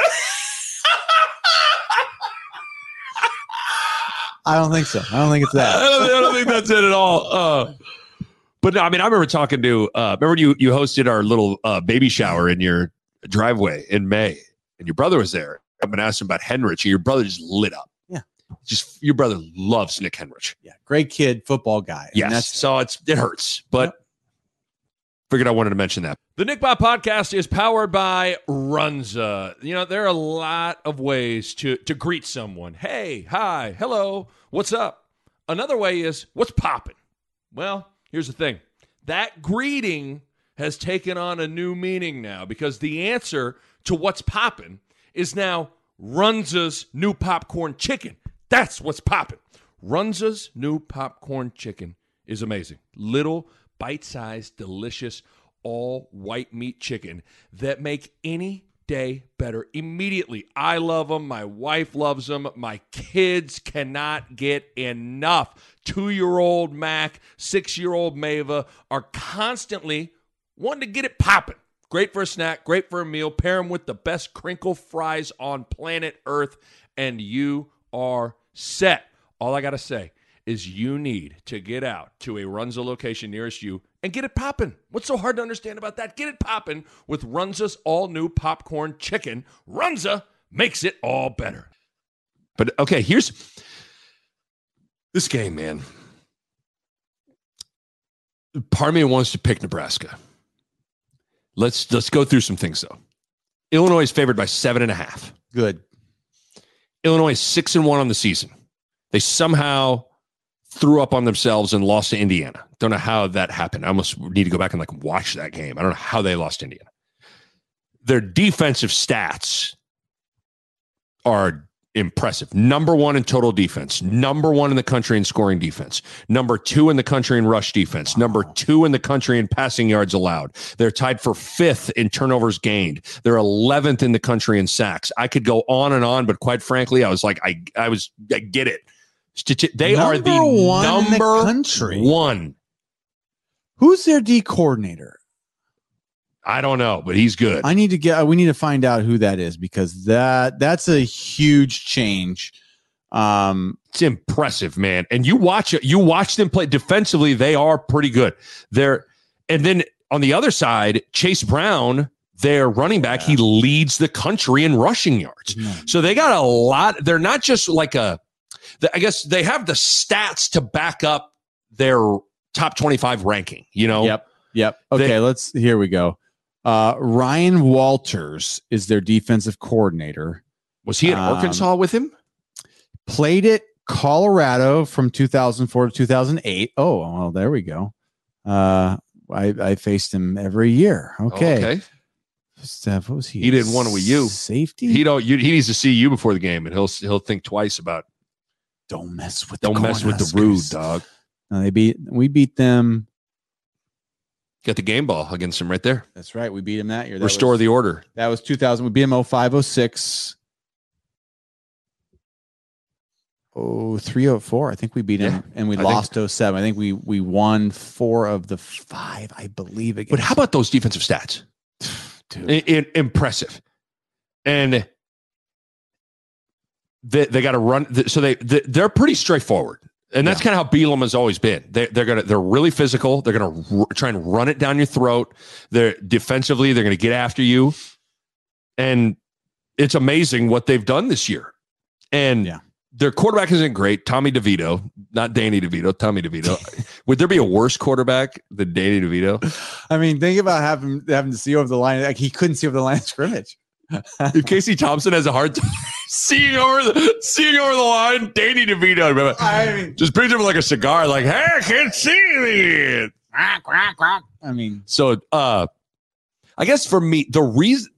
I don't think so. I don't think it's that. I don't think that's it at all. But no, I mean, I remember talking to, remember you hosted our little baby shower in your driveway in May, and your brother was there. I've been asking about Henrich, and your brother just lit up. Yeah. Just your brother loves Nick Henrich. Yeah. Great kid, football guy. Yes. So it hurts, but figured I wanted to mention that. The Nick Bob Podcast is powered by Runza. There are a lot of ways to greet someone. Hey, hi, hello, what's up? Another way is, what's poppin'? Well, here's the thing. That greeting has taken on a new meaning now, because the answer to what's poppin' is now Runza's new popcorn chicken. That's what's poppin'. Runza's new popcorn chicken is amazing. Little, bite-sized, delicious, all white meat chicken that make any day better immediately. I love them. My wife loves them. My kids cannot get enough. 2-year-old Mac, 6-year-old Mava are constantly wanting to get it popping. Great for a snack, great for a meal. Pair them with the best crinkle fries on planet Earth, and you are set. All I got to say is you need to get out to a Runza location nearest you and get it poppin'. What's so hard to understand about that? Get it poppin' with Runza's all-new popcorn chicken. Runza makes it all better. But, okay, here's this game, man. Part of me wants to pick Nebraska. Let's go through some things, though. Illinois is favored by 7.5. Good. Illinois is 6-1 on the season. They somehow threw up on themselves and lost to Indiana. Don't know how that happened. I almost need to go back and watch that game. I don't know how they lost Indiana. Their defensive stats are impressive. Number 1 in total defense. Number 1 in the country in scoring defense. Number 2 in the country in rush defense. Number 2 in the country in passing yards allowed. They're tied for 5th in turnovers gained. They're 11th in the country in sacks. I could go on, but quite frankly, I was like, I get it. They are the one in the number country. 1. Who's their D coordinator? I don't know, but he's good. We need to find out who that is, because that's a huge change. It's impressive, man. And you watch them play defensively. They are pretty good. And then on the other side, Chase Brown, their running back, he leads the country in rushing yards. So they got a lot. They're not just like I guess they have the stats to back up their top 25 ranking, you know? Yep. Okay, here we go. Ryan Walters is their defensive coordinator. Was he at Arkansas with him? Played at Colorado from 2004 to 2008. Oh, well, there we go. I faced him every year. Okay. What was he? He didn't want to with you. Safety? He needs to see you before the game, and he'll think twice about. Don't mess with the rude dog. No, we beat them. Got the game ball against him right there. That's right. We beat him that year. Restore the order. That was 2000. We beat him 05, 06. 03, 04. I think we beat him, and we lost 07. I think we won 4 of the 5, I believe. But how about those defensive stats? Dude. Impressive. And they got to run. So they're pretty straightforward. And that's kind of how Bielema has always been. They're really physical. They're going to try and run it down your throat. They're defensively, they're going to get after you. And it's amazing what they've done this year. And their quarterback isn't great. Tommy DeVito, not Danny DeVito, Tommy DeVito. Would there be a worse quarterback than Danny DeVito? I mean, think about having to see over the line. Like, he couldn't see over the line of scrimmage. If Casey Thompson has a hard time seeing over the line, Danny DeVito, I mean, just picture him like a cigar, like, hey, I can't see me. I mean, so I guess for me, the reason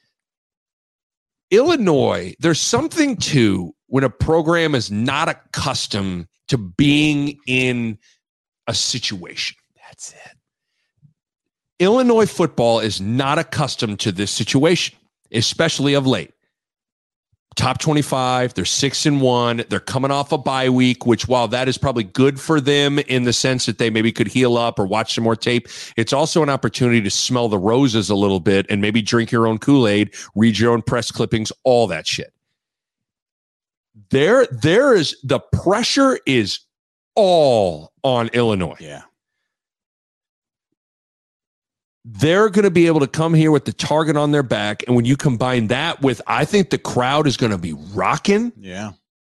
Illinois, there's something to when a program is not accustomed to being in a situation. That's it. Illinois football is not accustomed to this situation, especially of late. Top 25, they're 6-1. They're coming off a bye week, which while that is probably good for them in the sense that they maybe could heal up or watch some more tape, it's also an opportunity to smell the roses a little bit and maybe drink your own Kool-Aid, read your own press clippings, all that shit. There is the pressure is all on Illinois. Yeah. They're going to be able to come here with the target on their back. And when you combine that with, I think the crowd is going to be rocking. Yeah.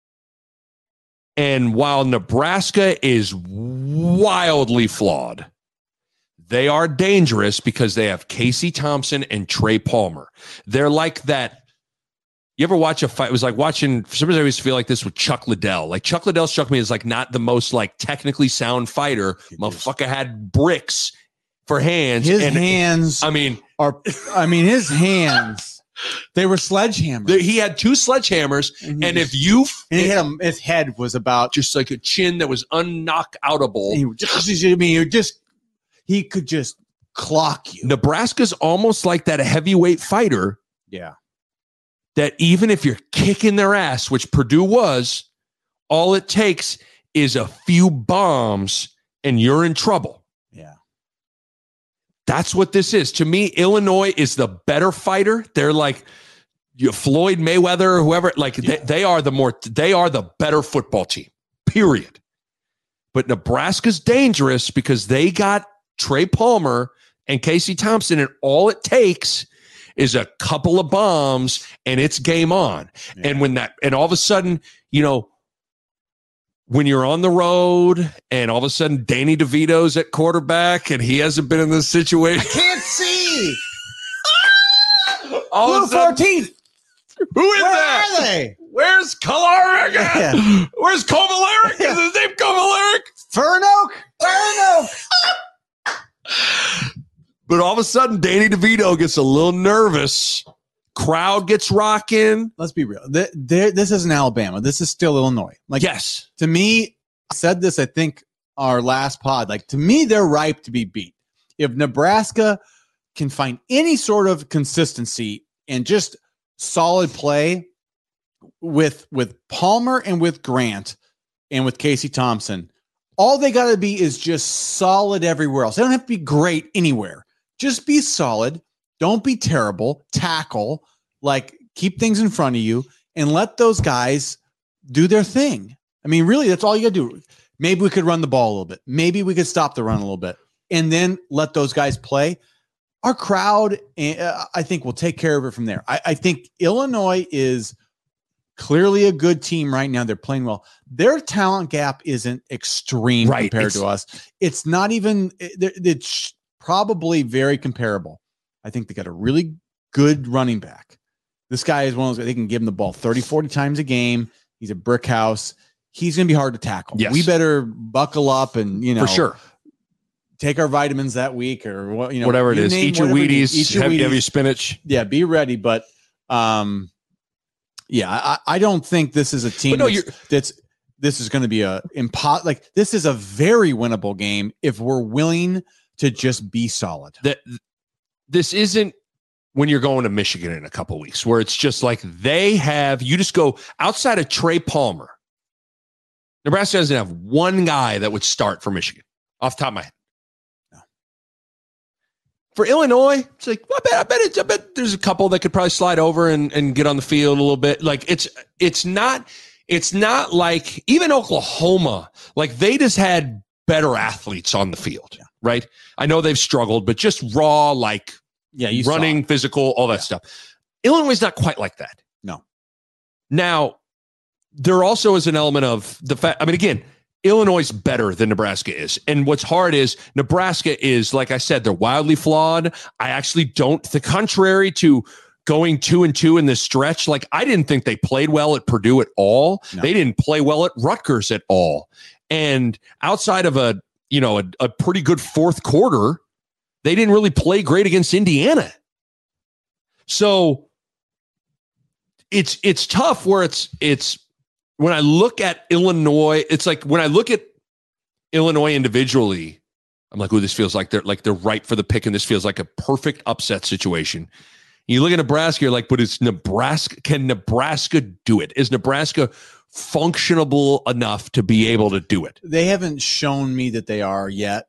And while Nebraska is wildly flawed, they are dangerous because they have Casey Thompson and Trey Palmer. They're like that. You ever watch a fight? It was like watching, for some reason I used to feel like this with Chuck Liddell. Like Chuck Liddell struck me as like not the most like technically sound fighter. Motherfucker had bricks for hands. His hands, his hands, they were sledgehammers. He had 2 sledgehammers, and his head was about just like a chin that was unknockoutable. He could just clock you. Nebraska's almost like that heavyweight fighter. Yeah. That even if you're kicking their ass, which Purdue was, all it takes is a few bombs and you're in trouble. Yeah. That's what this is. To me, Illinois is the better fighter. They're like Floyd Mayweather or whoever. Like they are the better football team, period. But Nebraska's dangerous because they got Trey Palmer and Casey Thompson, and all it takes is a couple of bombs and it's game on. Yeah. And all of a sudden, when you're on the road and all of a sudden Danny DeVito's at quarterback and he hasn't been in this situation. I can't see. All of a sudden, 14. Who is Where that? Are they? Where's Kalaric? Yeah. Where's Kovalaric? Yeah. Is his name Kovalaric? Fernoak. But all of a sudden, Danny DeVito gets a little nervous crowd gets rocking. Let's be real. This isn't Alabama. This is still Illinois. Like, Yes. to me, I said this, I think, our last pod. Like, to me, they're ripe to be beat. If Nebraska can find any sort of consistency and just solid play with Palmer and with Grant and with Casey Thompson, all they got to be is just solid everywhere else. They don't have to be great anywhere. Just be solid. Don't be terrible. Tackle. Like, keep things in front of you and let those guys do their thing. I mean, really, that's all you got to do. Maybe we could run the ball a little bit. Maybe we could stop the run a little bit and then let those guys play. Our crowd, I think, will take care of it from there. I think Illinois is clearly a good team right now. They're playing well. Their talent gap isn't extreme compared to us. It's not even, it's probably very comparable. I think they got a really good running back. This guy is one of those, they can give him the ball 30, 40 times a game. He's a brick house. He's going to be hard to tackle. Yes. We better buckle up and, for sure, take our vitamins that week or whatever it is. Eat your Wheaties, have your spinach. Yeah. Be ready. But, I don't think this is a team this is going to be this is a very winnable game if we're willing to just be solid. This isn't when you're going to Michigan in a couple of weeks where it's just like you just go outside of Trey Palmer. Nebraska doesn't have one guy that would start for Michigan off the top of my head. No. For Illinois, it's like, I bet there's a couple that could probably slide over and get on the field a little bit. Like it's not like even Oklahoma, like they just had better athletes on the field, right? I know they've struggled, but just raw, running, physical, all that stuff. Illinois is not quite like that. No. Now, there also is an element of the fact, again, Illinois is better than Nebraska is. And what's hard is Nebraska is, like I said, they're wildly flawed. I actually don't, the contrary to going 2-2 in this stretch, like I didn't think they played well at Purdue at all. No. They didn't play well at Rutgers at all. And outside of a pretty good fourth quarter, they didn't really play great against Indiana. So it's tough where it's when I look at Illinois, it's like when I look at Illinois individually, I'm like, this feels like they're right for the pick, and this feels like a perfect upset situation. You look at Nebraska, you're like, but can Nebraska do it? Is Nebraska functionable enough to be able to do it? They haven't shown me that they are yet.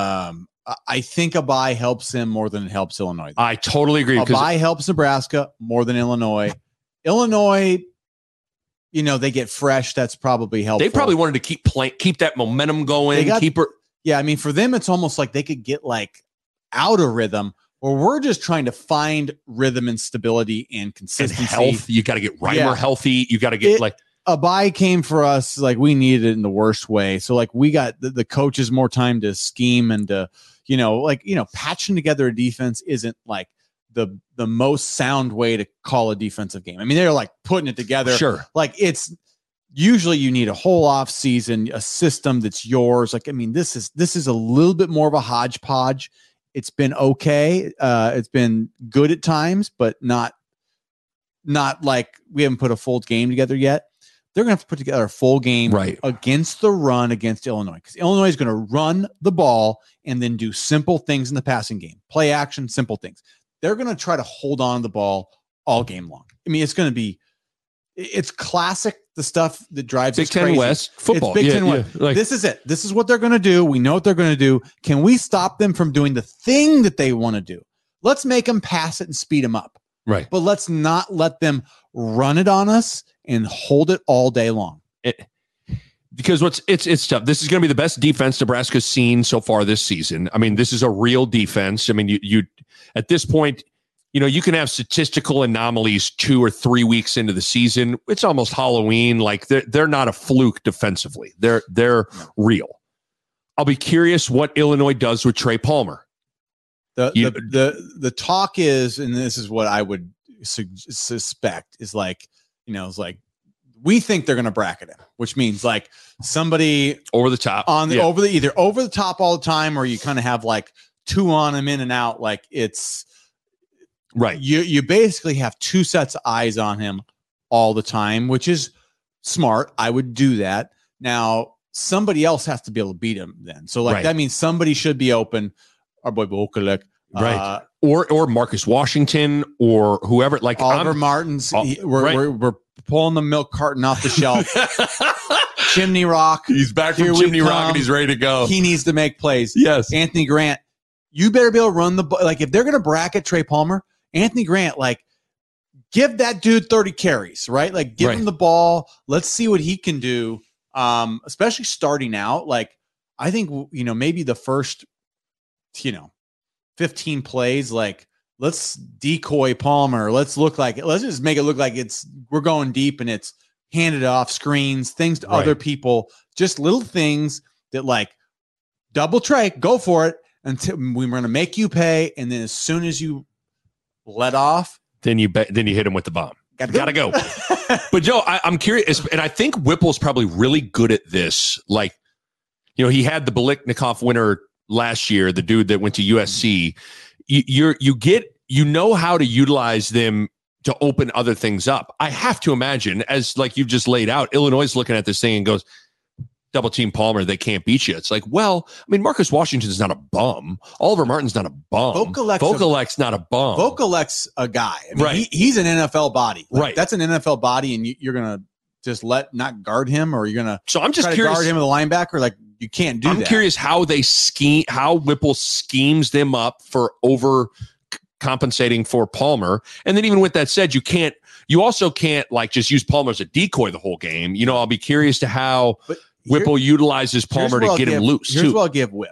I think a bye helps them more than it helps Illinois. I totally agree. A bye helps Nebraska more than Illinois. Illinois, they get fresh. That's probably helpful. They probably wanted to keep that momentum going. For them, it's almost like they could get out of rhythm, or we're just trying to find rhythm and stability and consistency. And health. You got to get Reimer healthy. You got to get a bye came for us. We needed it in the worst way. So we got the coaches more time to scheme and to, patching together a defense isn't the most sound way to call a defensive game. They're putting it together. Sure. It's usually you need a whole off season, a system that's yours. This is a little bit more of a hodgepodge. It's been okay. It's been good at times, but not like we haven't put a full game together yet. They're going to have to put together a full game against the run against Illinois, because Illinois is going to run the ball and then do simple things in the passing game, play action, simple things. They're going to try to hold on to the ball all game long. It's classic, the stuff that drives Big Ten West football. It's Big Ten West. This is it. This is what they're going to do. We know what they're going to do. Can we stop them from doing the thing that they want to do? Let's make them pass it and speed them up. Right. But let's not let them run it on us and hold it all day long. Because it's tough. This is going to be the best defense Nebraska's seen so far this season. This is a real defense. You at this point, you can have statistical anomalies 2 or 3 weeks into the season. It's almost Halloween. They're not a fluke defensively. They're real. I'll be curious what Illinois does with Trey Palmer. The talk is, and this is what I would suspect, is we think they're going to bracket him, which means somebody over the top either over the top all the time, or you kind of have 2 on him in and out. Right. You basically have two sets of eyes on him all the time, which is smart. I would do that. Now, somebody else has to be able to beat him then. So like Right. that means somebody should be open. Our boy Vokalek. Right. Or Marcus Washington or whoever. Like Oliver Martin's. right. We're pulling the milk carton off the shelf. Chimney Rock. He's back from Here we Chimney Rock come. and he's ready to go. He needs to make plays. Yes. Anthony Grant, you better be able to run the ball. Like if they're going to bracket Trey Palmer, Anthony Grant, like give that dude 30 carries, right? Like give Right. him the ball. Let's see what he can do. Especially starting out. Like I think, maybe the first, 15 plays, like let's decoy Palmer. Let's just make it look like we're going deep and it's handed off screens, things to Right. other people, just little things that like double Trey, go for it until we're going to make you pay. And then as soon as you let off, Then you hit him with the bomb. Gotta go. go. But Joe, I'm curious, and I think Whipple's probably really good at this. Like, he had the Biletnikoff winner last year, the dude that went to USC. You know how to utilize them to open other things up. I have to imagine, as like you've just laid out, Illinois is looking at this thing and goes, double team Palmer, they can't beat you. It's like, well, I mean, Marcus Washington's not a bum. Oliver Martin's not a bum. Vokalek's not a bum. Vokalek's a guy. I mean, Right. He's an NFL body. Like, Right. That's an NFL body, and you're going to just not guard him, or you're going to So I'm just try to curious. guard him with a linebacker. Like you can't do I'm that. curious how how Whipple schemes them up for over compensating for Palmer. And then even with that said, you also can't like just use Palmer as a decoy the whole game. I'll be curious to how But Whipple utilizes Palmer to get him loose Here's too. what I'll give Whip.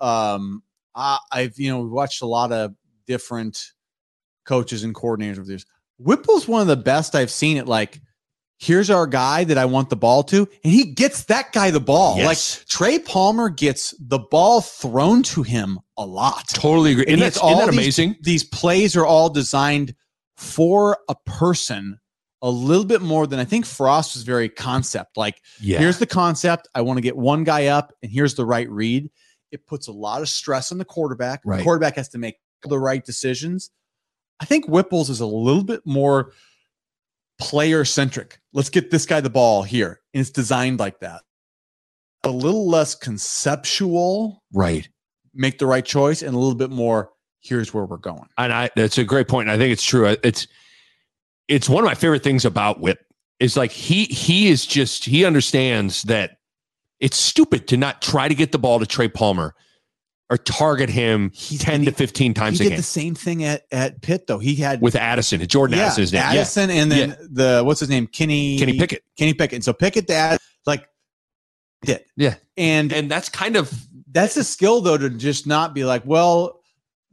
I've watched a lot of different coaches and coordinators over the years. Whipple's one of the best I've seen it. Like, here's our guy that I want the ball to, and he gets that guy the ball. Yes. Like Trey Palmer gets the ball thrown to him a lot. Totally agree. And Isn't that these- amazing? These plays are all designed for a person a little bit more than I think Frost was very concept. Like, Yeah. here's the concept. I want to get one guy up, and here's the right read. It puts a lot of stress on the quarterback. Right. The quarterback has to make the right decisions. I think Whipple's is a little bit more player centric. Let's get this guy the ball here. And it's designed like that. A little less conceptual, Right. make the right choice, and a little bit more, here's where we're going. And that's a great point. And I think it's true. It's one of my favorite things about Whip is like he understands that it's stupid to not try to get the ball to Trey Palmer or target him 10 to 15 times He a did game. the same thing at Pitt, though. He had With Addison, Jordan Addison's name. Addison, and then what's his name? Kenny Pickett. Kenny Pickett. And so Pickett that like did. Yeah. And that's kind of that's a skill though, to just not be like, well,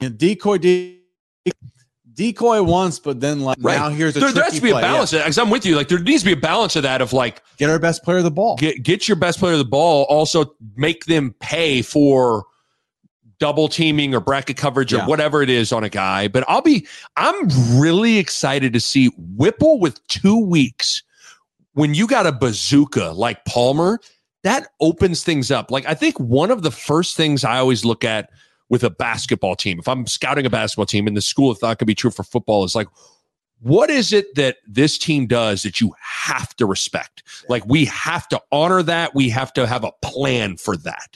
decoy once, but then like right. now here's a there has tricky to be a play. balance. Yeah. Because I'm with you. Like there needs to be a balance of that of like Get our best player the ball. get your best player the ball. Also make them pay for double teaming or bracket coverage or whatever it is on a guy. But I'm really excited to see Whipple with 2 weeks. When you got a bazooka like Palmer, that opens things up. Like I think one of the first things I always look at with a basketball team, if I'm scouting a basketball team, and the school of thought could be true for football, is like, what is it that this team does that you have to respect? Like we have to honor that. We have to have a plan for that.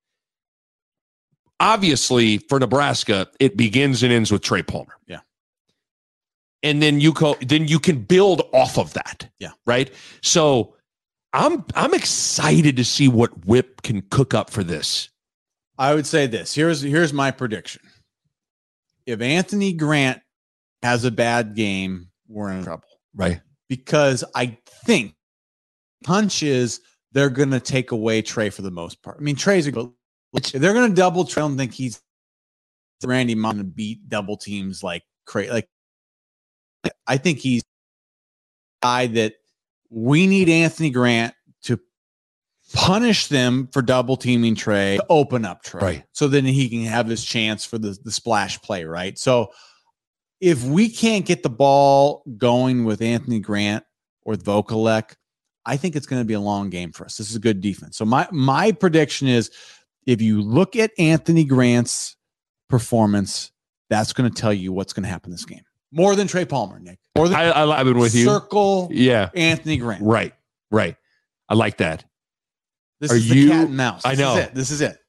Obviously, for Nebraska, it begins and ends with Trey Palmer. Yeah. And then you can build off of that. Yeah. Right. So I'm excited to see what Whip can cook up for this. I would say this. Here's my prediction. If Anthony Grant has a bad game, we're in trouble. Right. Because I think hunch is they're going to take away Trey for the most part. I mean, Trey's if they're going to double Trey, I don't think he's Randy Moss to beat double teams like crazy. Like I think he's a guy that we need Anthony Grant to punish them for double teaming Trey, to open up Trey, right? So then he can have his chance for the splash play, right? So if we can't get the ball going with Anthony Grant or Vokalek, I think it's going to be a long game for us. This is a good defense. So my prediction is if you look at Anthony Grant's performance, that's going to tell you what's going to happen this game. More than Trey Palmer, Nick. More than I've been with you. Circle Yeah. Anthony Grant. Right. I like that. This Are is the you- cat and mouse. I know. This is it.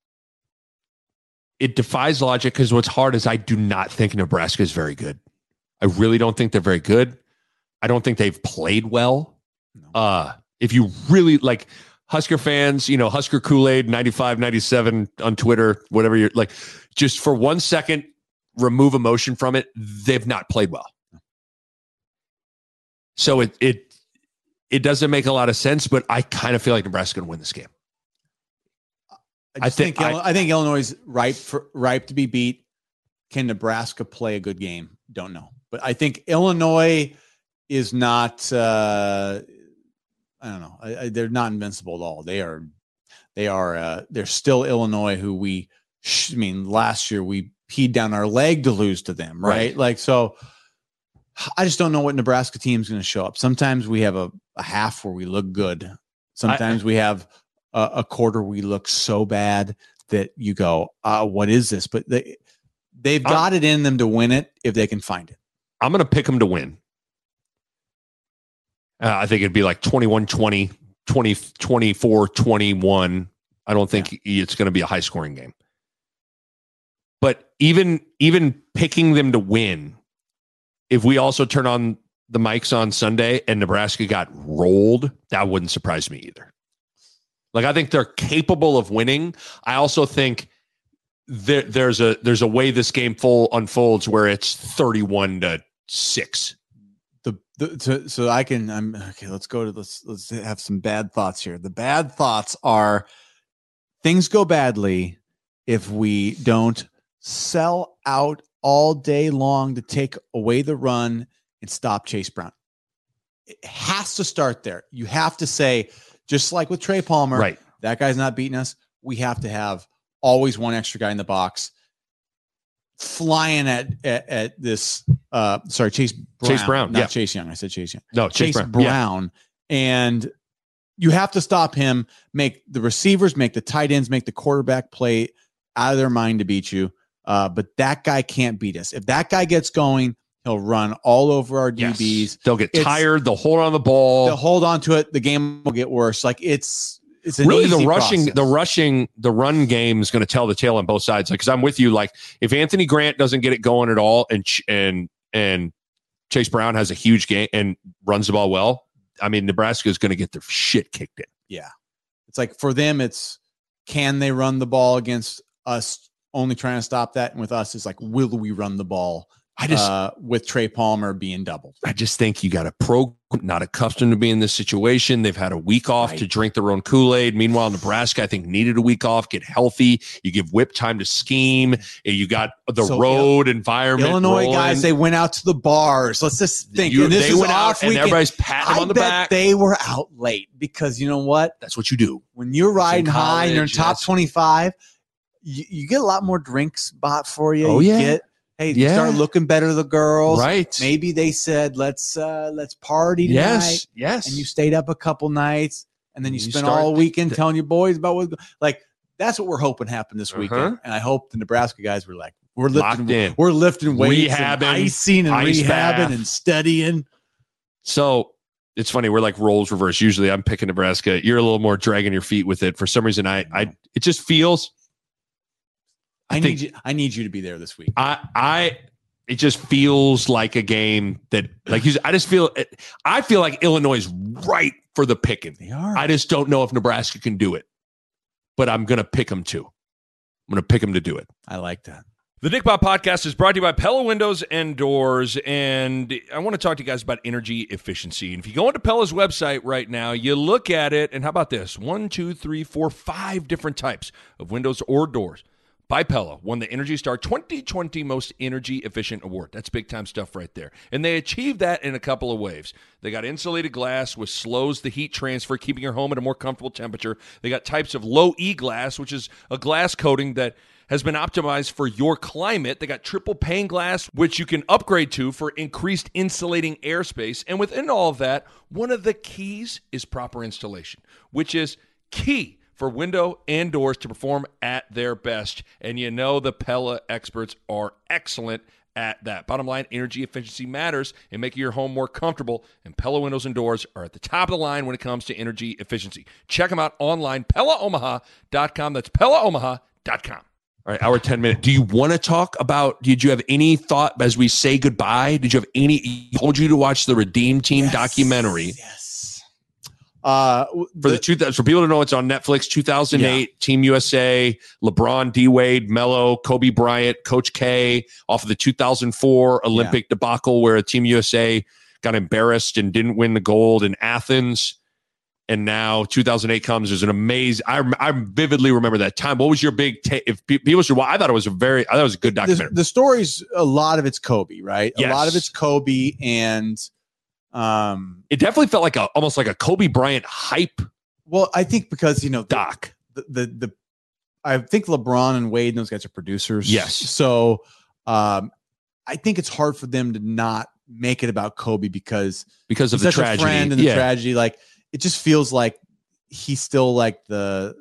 It defies logic because what's hard is I do not think Nebraska is very good. I really don't think they're very good. I don't think they've played well. No. If you really like Husker fans, Husker Kool-Aid 95, 97 on Twitter, whatever you're like, just for 1 second, remove emotion from it. They've not played well. So it doesn't make a lot of sense, but I kind of feel like Nebraska's going to win this game. I think Illinois is ripe to be beat. Can Nebraska play a good game? Don't know, but I think Illinois is not. I don't know. They're not invincible at all. They're still Illinois, who last year we peed down our leg to lose to them, right? So I just don't know what Nebraska team is going to show up. Sometimes we have a half where we look good. Sometimes we have a quarter we look so bad that you go, what is this? But they've got it in them to win it if they can find it. I'm going to pick them to win. I think it'd be like 21-20, 24-21. I don't think it's going to be a high scoring game. But even picking them to win, if we also turn on the mics on Sunday and Nebraska got rolled, that wouldn't surprise me either. Like, I think they're capable of winning. I also think there's a way this game unfolds where it's 31-6. So I can. I'm okay. Let's have some bad thoughts here. The bad thoughts are things go badly if we don't sell out all day long to take away the run and stop Chase Brown. It has to start there. You have to say, just like with Trey Palmer, right? That guy's not beating us. We have to have always one extra guy in the box flying at this. Chase Brown, not Chase Young. I said Chase Young. No, Chase Brown. Yeah. And you have to stop him, make the receivers, make the tight ends, make the quarterback play out of their mind to beat you. But that guy can't beat us. If that guy gets going, he'll run all over our DBs. Yes. They'll get tired. They'll hold on the ball. They'll hold on to it. The game will get worse. Like it's really the run game is going to tell the tale on both sides. Like, because I'm with you. Like, if Anthony Grant doesn't get it going at all, and Chase Brown has a huge game and runs the ball well, I mean, Nebraska is going to get their shit kicked in. Yeah, it's like for them, it's can they run the ball against us? Only trying to stop that, and with us, it's like, will we run the ball? With Trey Palmer being doubled. I just think you got a program not accustomed to being in this situation. They've had a week off to drink their own Kool-Aid. Meanwhile, Nebraska, I think, needed a week off, get healthy. You give Whip time to scheme. You got the road environment. Illinois rolling. guys, they went out to the bars. Let's just think. They went out and everybody's patting them on the back. They were out late because you know what? That's what you do. When you're riding high and you're in top 25, you get a lot more drinks bought for you. Oh, yeah. You start looking better to the girls. Right. Maybe they said, let's party tonight. Yes. And you stayed up a couple nights and then you spent all weekend telling your boys about what, like, that's what we're hoping happened this weekend. And I hope the Nebraska guys were like, we're lifting weights, and icing and rehabbing and studying. So it's funny. We're like roles reverse. Usually I'm picking Nebraska. You're a little more dragging your feet with it. For some reason, it just feels. I need you to be there this week. It just feels like a game that, like you said, I feel like Illinois is right for the picking. They are. I just don't know if Nebraska can do it, but I'm going to pick them to. I'm going to pick them to do it. I like that. The Nick Bob Podcast is brought to you by Pella Windows and Doors, and I want to talk to you guys about energy efficiency. And if you go onto Pella's website right now, you look at it, and how about this? 1, 2, 3, 4, 5 different types of windows or doors. By Pella, won the Energy Star 2020 Most Energy Efficient Award. That's big time stuff right there. And they achieved that in a couple of ways. They got insulated glass, which slows the heat transfer, keeping your home at a more comfortable temperature. They got types of low E glass, which is a glass coating that has been optimized for your climate. They got triple pane glass, which you can upgrade to for increased insulating airspace. And within all of that, one of the keys is proper installation, which is key for window and doors to perform at their best. And you know the Pella experts are excellent at that. Bottom line, energy efficiency matters and making your home more comfortable, and Pella Windows and Doors are at the top of the line when it comes to energy efficiency. Check them out online, PellaOmaha.com. That's PellaOmaha.com. All right, hour 10 minutes. Do you want to talk about, did you have any thought as we say goodbye? Did you have any, he told you to watch the Redeem Team documentary. Yes. For people to know, it's on Netflix. 2008 Team USA, LeBron, D Wade, Melo, Kobe Bryant, Coach K, off of the 2004 Olympic debacle where Team USA got embarrassed and didn't win the gold in Athens. And now 2008 comes. There's an amazing. I vividly remember that time. What was your big take? If people should, I thought it was a good documentary. The story's a lot of it's Kobe, right? Yes. A lot of it's Kobe, and it definitely felt like almost like a Kobe Bryant hype. Well, I think because doc. The I think LeBron and Wade and those guys are producers. Yes. So I think it's hard for them to not make it about Kobe because of the tragedy, friend and the tragedy. Like it just feels like he's still like the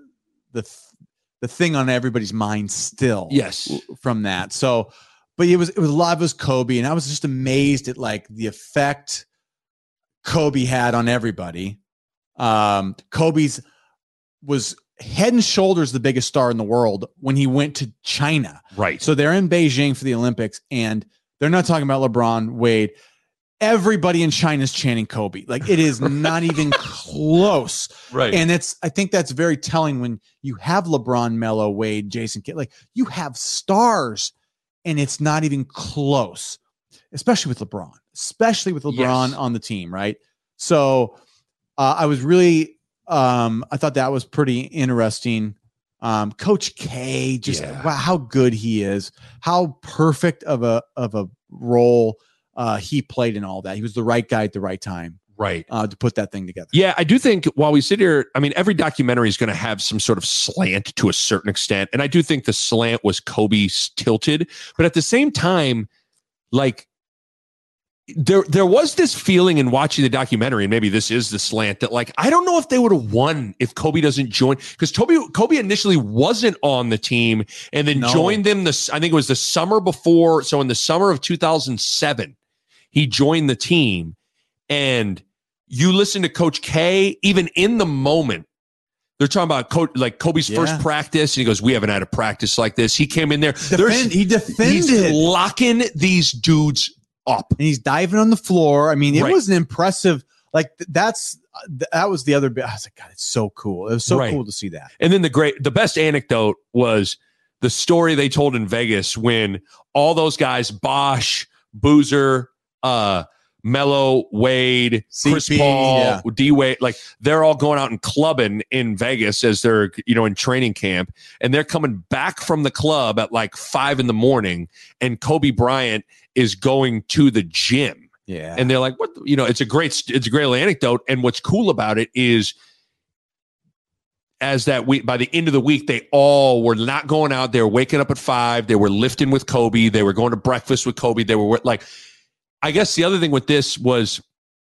thing on everybody's mind still. Yes. From that. So, but it was a lot of it was Kobe, and I was just amazed at like the effect Kobe had on everybody. Kobe's was head and shoulders the biggest star in the world when he went to China. Right. So they're in Beijing for the Olympics, and they're not talking about LeBron, Wade. Everybody in China is chanting Kobe. Like it is not even close. Right. And I think that's very telling when you have LeBron, Melo, Wade, Jason Kidd, like you have stars and it's not even close, especially with LeBron on the team. Right. So I was really, I thought that was pretty interesting. Coach K, wow, how good he is, how perfect of a role he played in all that. He was the right guy at the right time, right? To put that thing together. Yeah, I do think while we sit here, I mean, every documentary is going to have some sort of slant to a certain extent, and I do think the slant was Kobe tilted, but at the same time, like there was this feeling in watching the documentary, and maybe this is the slant, that like I don't know if they would have won if Kobe doesn't join, because Kobe initially wasn't on the team and then joined them. I think it was the summer before. So in the summer of 2007. He joined the team, and you listen to Coach K, even in the moment, they're talking about Kobe's first practice, and he goes, "We haven't had a practice like this." He came in there. He defended. He's locking these dudes up. And he's diving on the floor. I mean, it was an impressive, like that was the other bit. I was like, God, it's so cool. It was so cool to see that. And then the best anecdote was the story they told in Vegas when all those guys, Bosh, Boozer, Melo, Wade, CP, Chris Paul, D Wade, like they're all going out and clubbing in Vegas as they're, in training camp, and they're coming back from the club at like 5 a.m, and Kobe Bryant is going to the gym. Yeah. And they're like, what, it's a great anecdote. And what's cool about it is as that week, by the end of the week, they all were not going out. They were waking up at 5. They were lifting with Kobe. They were going to breakfast with Kobe. They were like, I guess the other thing with this was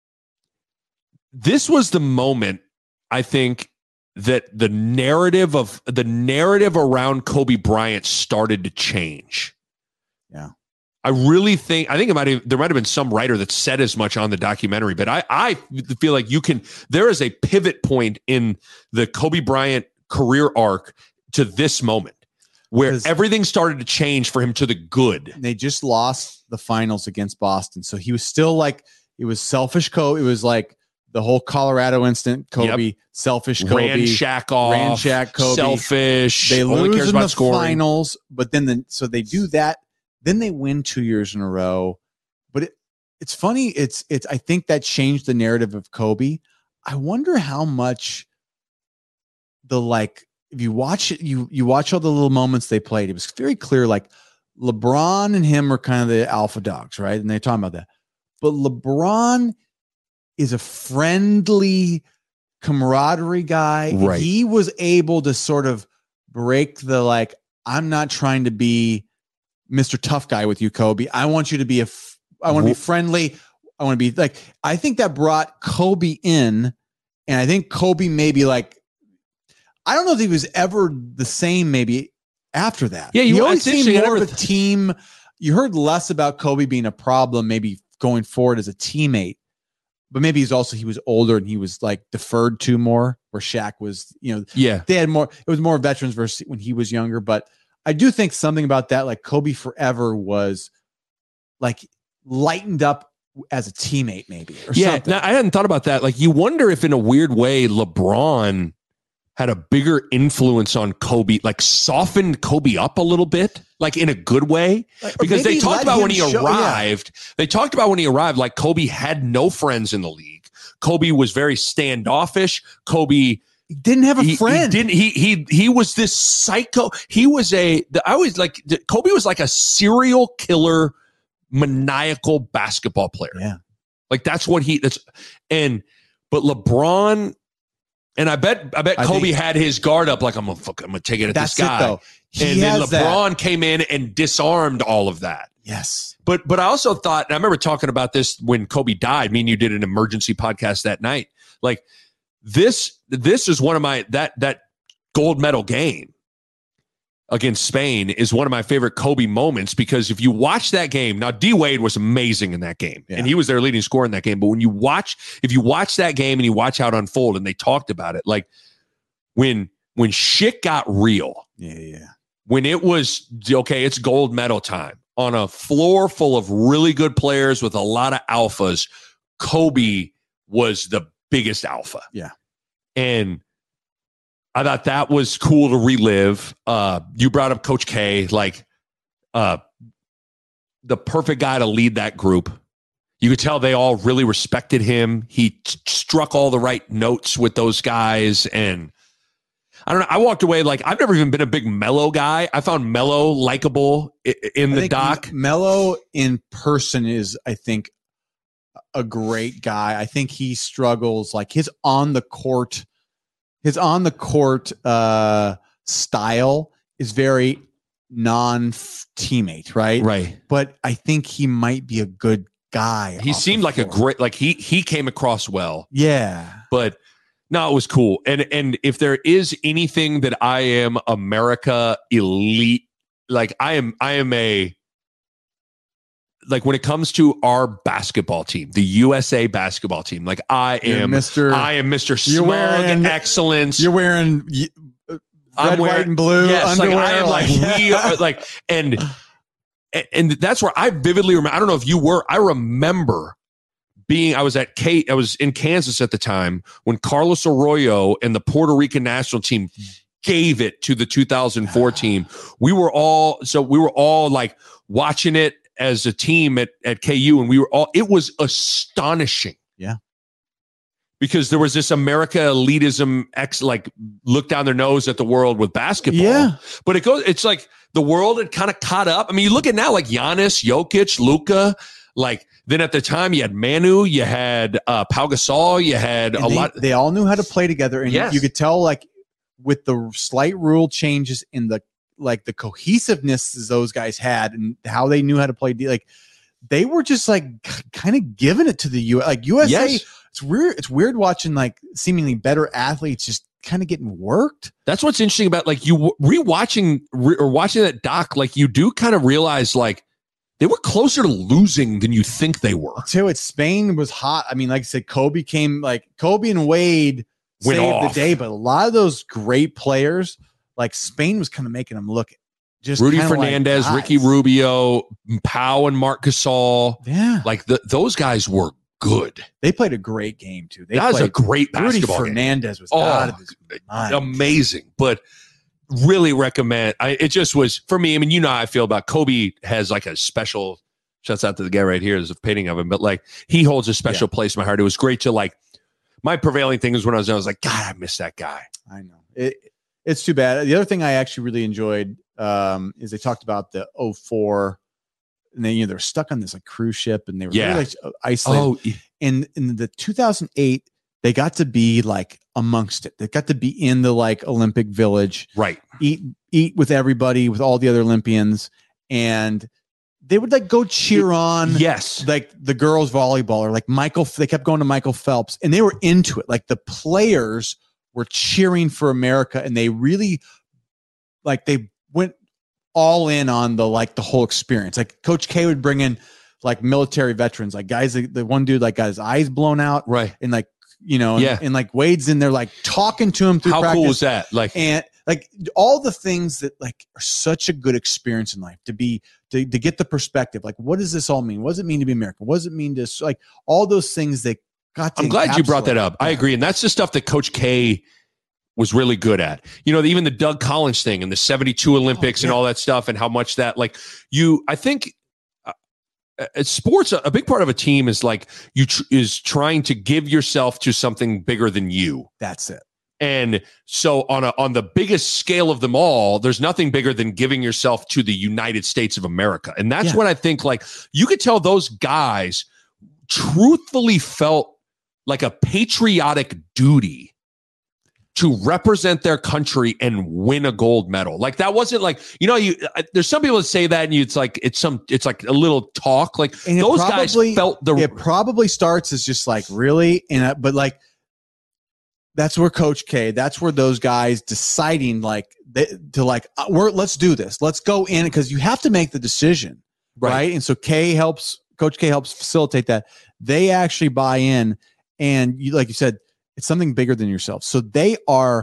the moment, I think, that the narrative around Kobe Bryant started to change. Yeah. I think there might have been some writer that said as much on the documentary, but I feel like there is a pivot point in the Kobe Bryant career arc to this moment where everything started to change for him to the good. They just lost the finals against Boston. So he was still like, it was selfish Kobe. It was like the whole Colorado incident, Kobe, selfish Kobe. Ran Shaq off. Kobe. Selfish. They only lose cares in about the scoring. finals, but then so they do that. Then they win 2 years in a row. But it's funny. I think that changed the narrative of Kobe. I wonder how much if you watch it, you watch all the little moments they played, it was very clear, like LeBron and him are kind of the alpha dogs, right? And they're talking about that. But LeBron is a friendly camaraderie guy. Right. He was able to sort of break the, like, I'm not trying to be Mr. Tough Guy with you, Kobe. I want you to be I want to be friendly. I want to be like, I think that brought Kobe in, and I think Kobe maybe like, I don't know if he was ever the same maybe after that. Yeah, he always seemed more of a team you heard less about Kobe being a problem, maybe going forward as a teammate, but maybe he was older and he was like deferred to more, where Shaq was, they had more, it was more veterans versus when he was younger. But I do think something about that, like Kobe forever was like lightened up as a teammate, maybe. Or something. Now, I hadn't thought about that. Like, you wonder if in a weird way, LeBron had a bigger influence on Kobe, like softened Kobe up a little bit, like in a good way. Because they talked about when he arrived, like Kobe had no friends in the league. Kobe was very standoffish. Kobe didn't have a friend. He was this psycho. Kobe was like a serial killer, maniacal basketball player. Yeah. Like but LeBron, and I bet Kobe had his guard up, like I'm gonna take it at this guy. Though. And then LeBron came in and disarmed all of that. Yes. But I also thought, and I remember talking about this when Kobe died. Me and you did an emergency podcast that night. Like this is one of my that gold medal game against Spain is one of my favorite Kobe moments, because if you watch that game, now D Wade was amazing in that game, and he was their leading scorer in that game. But if you watch that game and you watch how it unfold, and they talked about it, like when shit got real, when it was okay, it's gold medal time on a floor full of really good players with a lot of alphas, Kobe was the biggest alpha. Yeah, and I thought that was cool to relive. You brought up Coach K, like the perfect guy to lead that group. You could tell they all really respected him. He struck all the right notes with those guys. And I don't know, I walked away like, I've never even been a big Melo guy. I found Melo likable in the doc. Melo in person is, I think, a great guy. I think he struggles, like his on the court style is very non-teammate, right? Right. But I think he might be a good guy. He seemed like a great, like he came across well. Yeah. But no, it was cool. And if there is anything that I am America elite, like I am like when it comes to our basketball team, the USA basketball team, like I am Mr. Smug excellence. You're wearing red, white, and blue. Yes, underwear, like I am like we are like, and that's where I vividly remember. I don't know if you were. I remember I was in Kansas at the time when Carlos Arroyo and the Puerto Rican national team gave it to the 2004 team. We were all like watching it as a team at KU, and it was astonishing. Yeah. Because there was this America elitism like look down their nose at the world with basketball. Yeah. But it's like the world had kind of caught up. I mean, you look at now like Giannis, Jokic, Luka, like then at the time you had Manu, you had Pau Gasol, you had they all knew how to play together. And yes. You could tell like with the slight rule changes in the cohesiveness those guys had and how they knew how to play, like they were just like kind of giving it to the USA. Yes. It's weird watching like seemingly better athletes just kind of getting worked. That's what's interesting about like you watching that doc. Like you do kind of realize like they were closer to losing than you think they were. Too, Spain was hot. I mean, like I said, Kobe and Wade saved the day, but a lot of those great players. Like Spain was kind of making them look just Rudy Fernandez, like Ricky Rubio, Pau and Marc Gasol. Yeah. Like those guys were good. They played a great game too. That was a great basketball Rudy Fernandez game. Was out of his mind. Amazing. But really recommend. It just was for me. I mean, you know how I feel about Kobe has like a special, shouts out to the guy right here. There's a painting of him, but like he holds a special place in my heart. It was great to like, my prevailing thing was when I was like, God, I miss that guy. I know. It's too bad. The other thing I actually really enjoyed is they talked about the 2004, and then they're stuck on this like cruise ship, and they were really like isolated. Oh, in the 2008, they got to be like amongst it. They got to be in the like Olympic Village, right? Eat with everybody, with all the other Olympians, and they would like go cheer on, like the girls volleyball or like Michael. They kept going to Michael Phelps, and they were into it. Like the players were cheering for America, and they really like they went all in on the whole experience. Like Coach K would bring in like military veterans, like guys, the one dude like got his eyes blown out, Right. and like, and like Wade's in there like talking to him through How practice. cool is that? Like, And like all the things that like are such a good experience in life to get the perspective. Like, what does this all mean? What does it mean to be American? What does it mean to like all those things that got to I'm glad you brought that encapsulate. up. I agree. And that's the stuff that Coach K was really good at. Even the Doug Collins thing and the 72 Olympics and all that stuff, and how much that, like, I think sports, a big part of a team is like is trying to give yourself to something bigger than you. That's it. And so on the biggest scale of them all, there's nothing bigger than giving yourself to the United States of America. And that's what I think, like, you could tell those guys truthfully felt like a patriotic duty to represent their country and win a gold medal. Like, that wasn't like, there's some people that say that and it's like like a little talk. Like, And those guys felt it probably starts as just like, really, but like, that's where Coach K, that's where those guys deciding let's do this. Let's go in, because you have to make the decision. Right. And so Coach K helps facilitate that. They actually buy in, and like you said, it's something bigger than yourself. So they are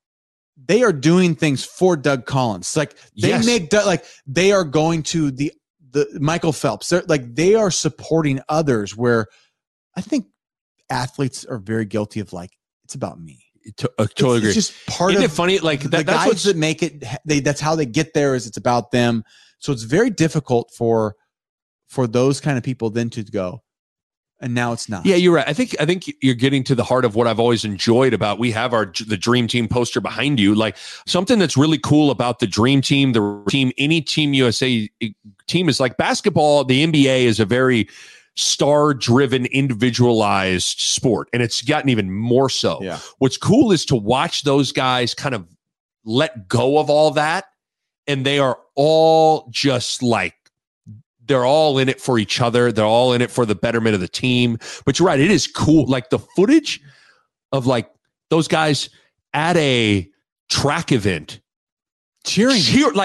doing things for Doug Collins. Like they make Doug, like they are going to the Michael Phelps. They are supporting others, where I think athletes are very guilty of like, it's about me. Totally agree. It's just part Isn't of it funny? Like the that's guys that make it. That's how they get there. Is it's about them. So it's very difficult for those kind of people then to go. And now it's not. Yeah, you're right. I think you're getting to the heart of what I've always enjoyed about. We have the Dream Team poster behind you. Like, something that's really cool about the Dream Team, any Team USA team is like basketball. The NBA is a very star-driven, individualized sport, and it's gotten even more so. Yeah. What's cool is to watch those guys kind of let go of all that, and they are all just like, they're all in it for each other. They're all in it for the betterment of the team. But you're right, it is cool. Like the footage of like those guys at a track event cheering,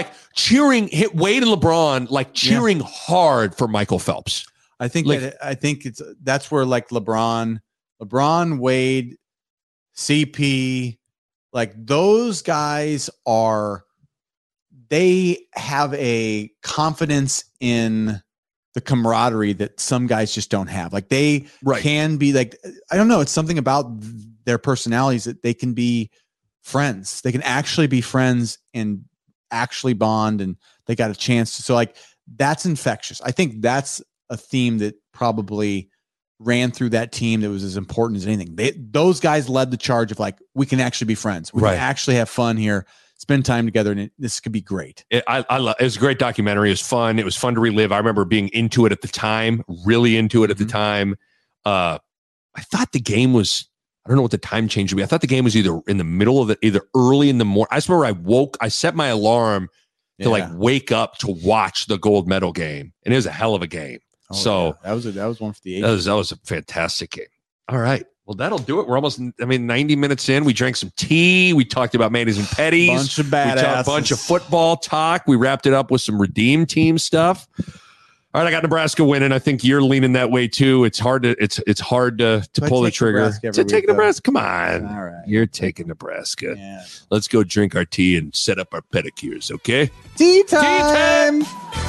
hit Wade and LeBron, like cheering hard for Michael Phelps. I think that's where like LeBron, Wade, CP, like those guys they have a confidence in the camaraderie that some guys just don't have. Like they can be like, I don't know. It's something about their personalities that they can be friends. They can actually be friends and actually bond, and they got a chance to. So like that's infectious. I think that's a theme that probably ran through that team that was as important as anything. Those guys led the charge of like, we can actually be friends. We can actually have fun here, spend time together, and this could be great. It was a great documentary. It was fun. It was fun to relive. I remember being into it at the time, really into it at the time. I thought the game was, I don't know what the time change would be. I thought the game was either in the middle of either early in the morning. I just remember I set my alarm to like wake up to watch the gold medal game, and it was a hell of a game. That was one for the ages. That was a fantastic game. All right. Well, that'll do it. We're almost, 90 minutes in. We drank some tea. We talked about Manis and Petties. Bunch of We talked badasses. a bunch of football talk. We wrapped it up with some Redeem Team stuff. All right, I got Nebraska winning. I think you're leaning that way too. It's hard to pull the trigger. To take Nebraska. Come on. All right. You're taking Nebraska. Yeah. Let's go drink our tea and set up our pedicures, okay? Tea time.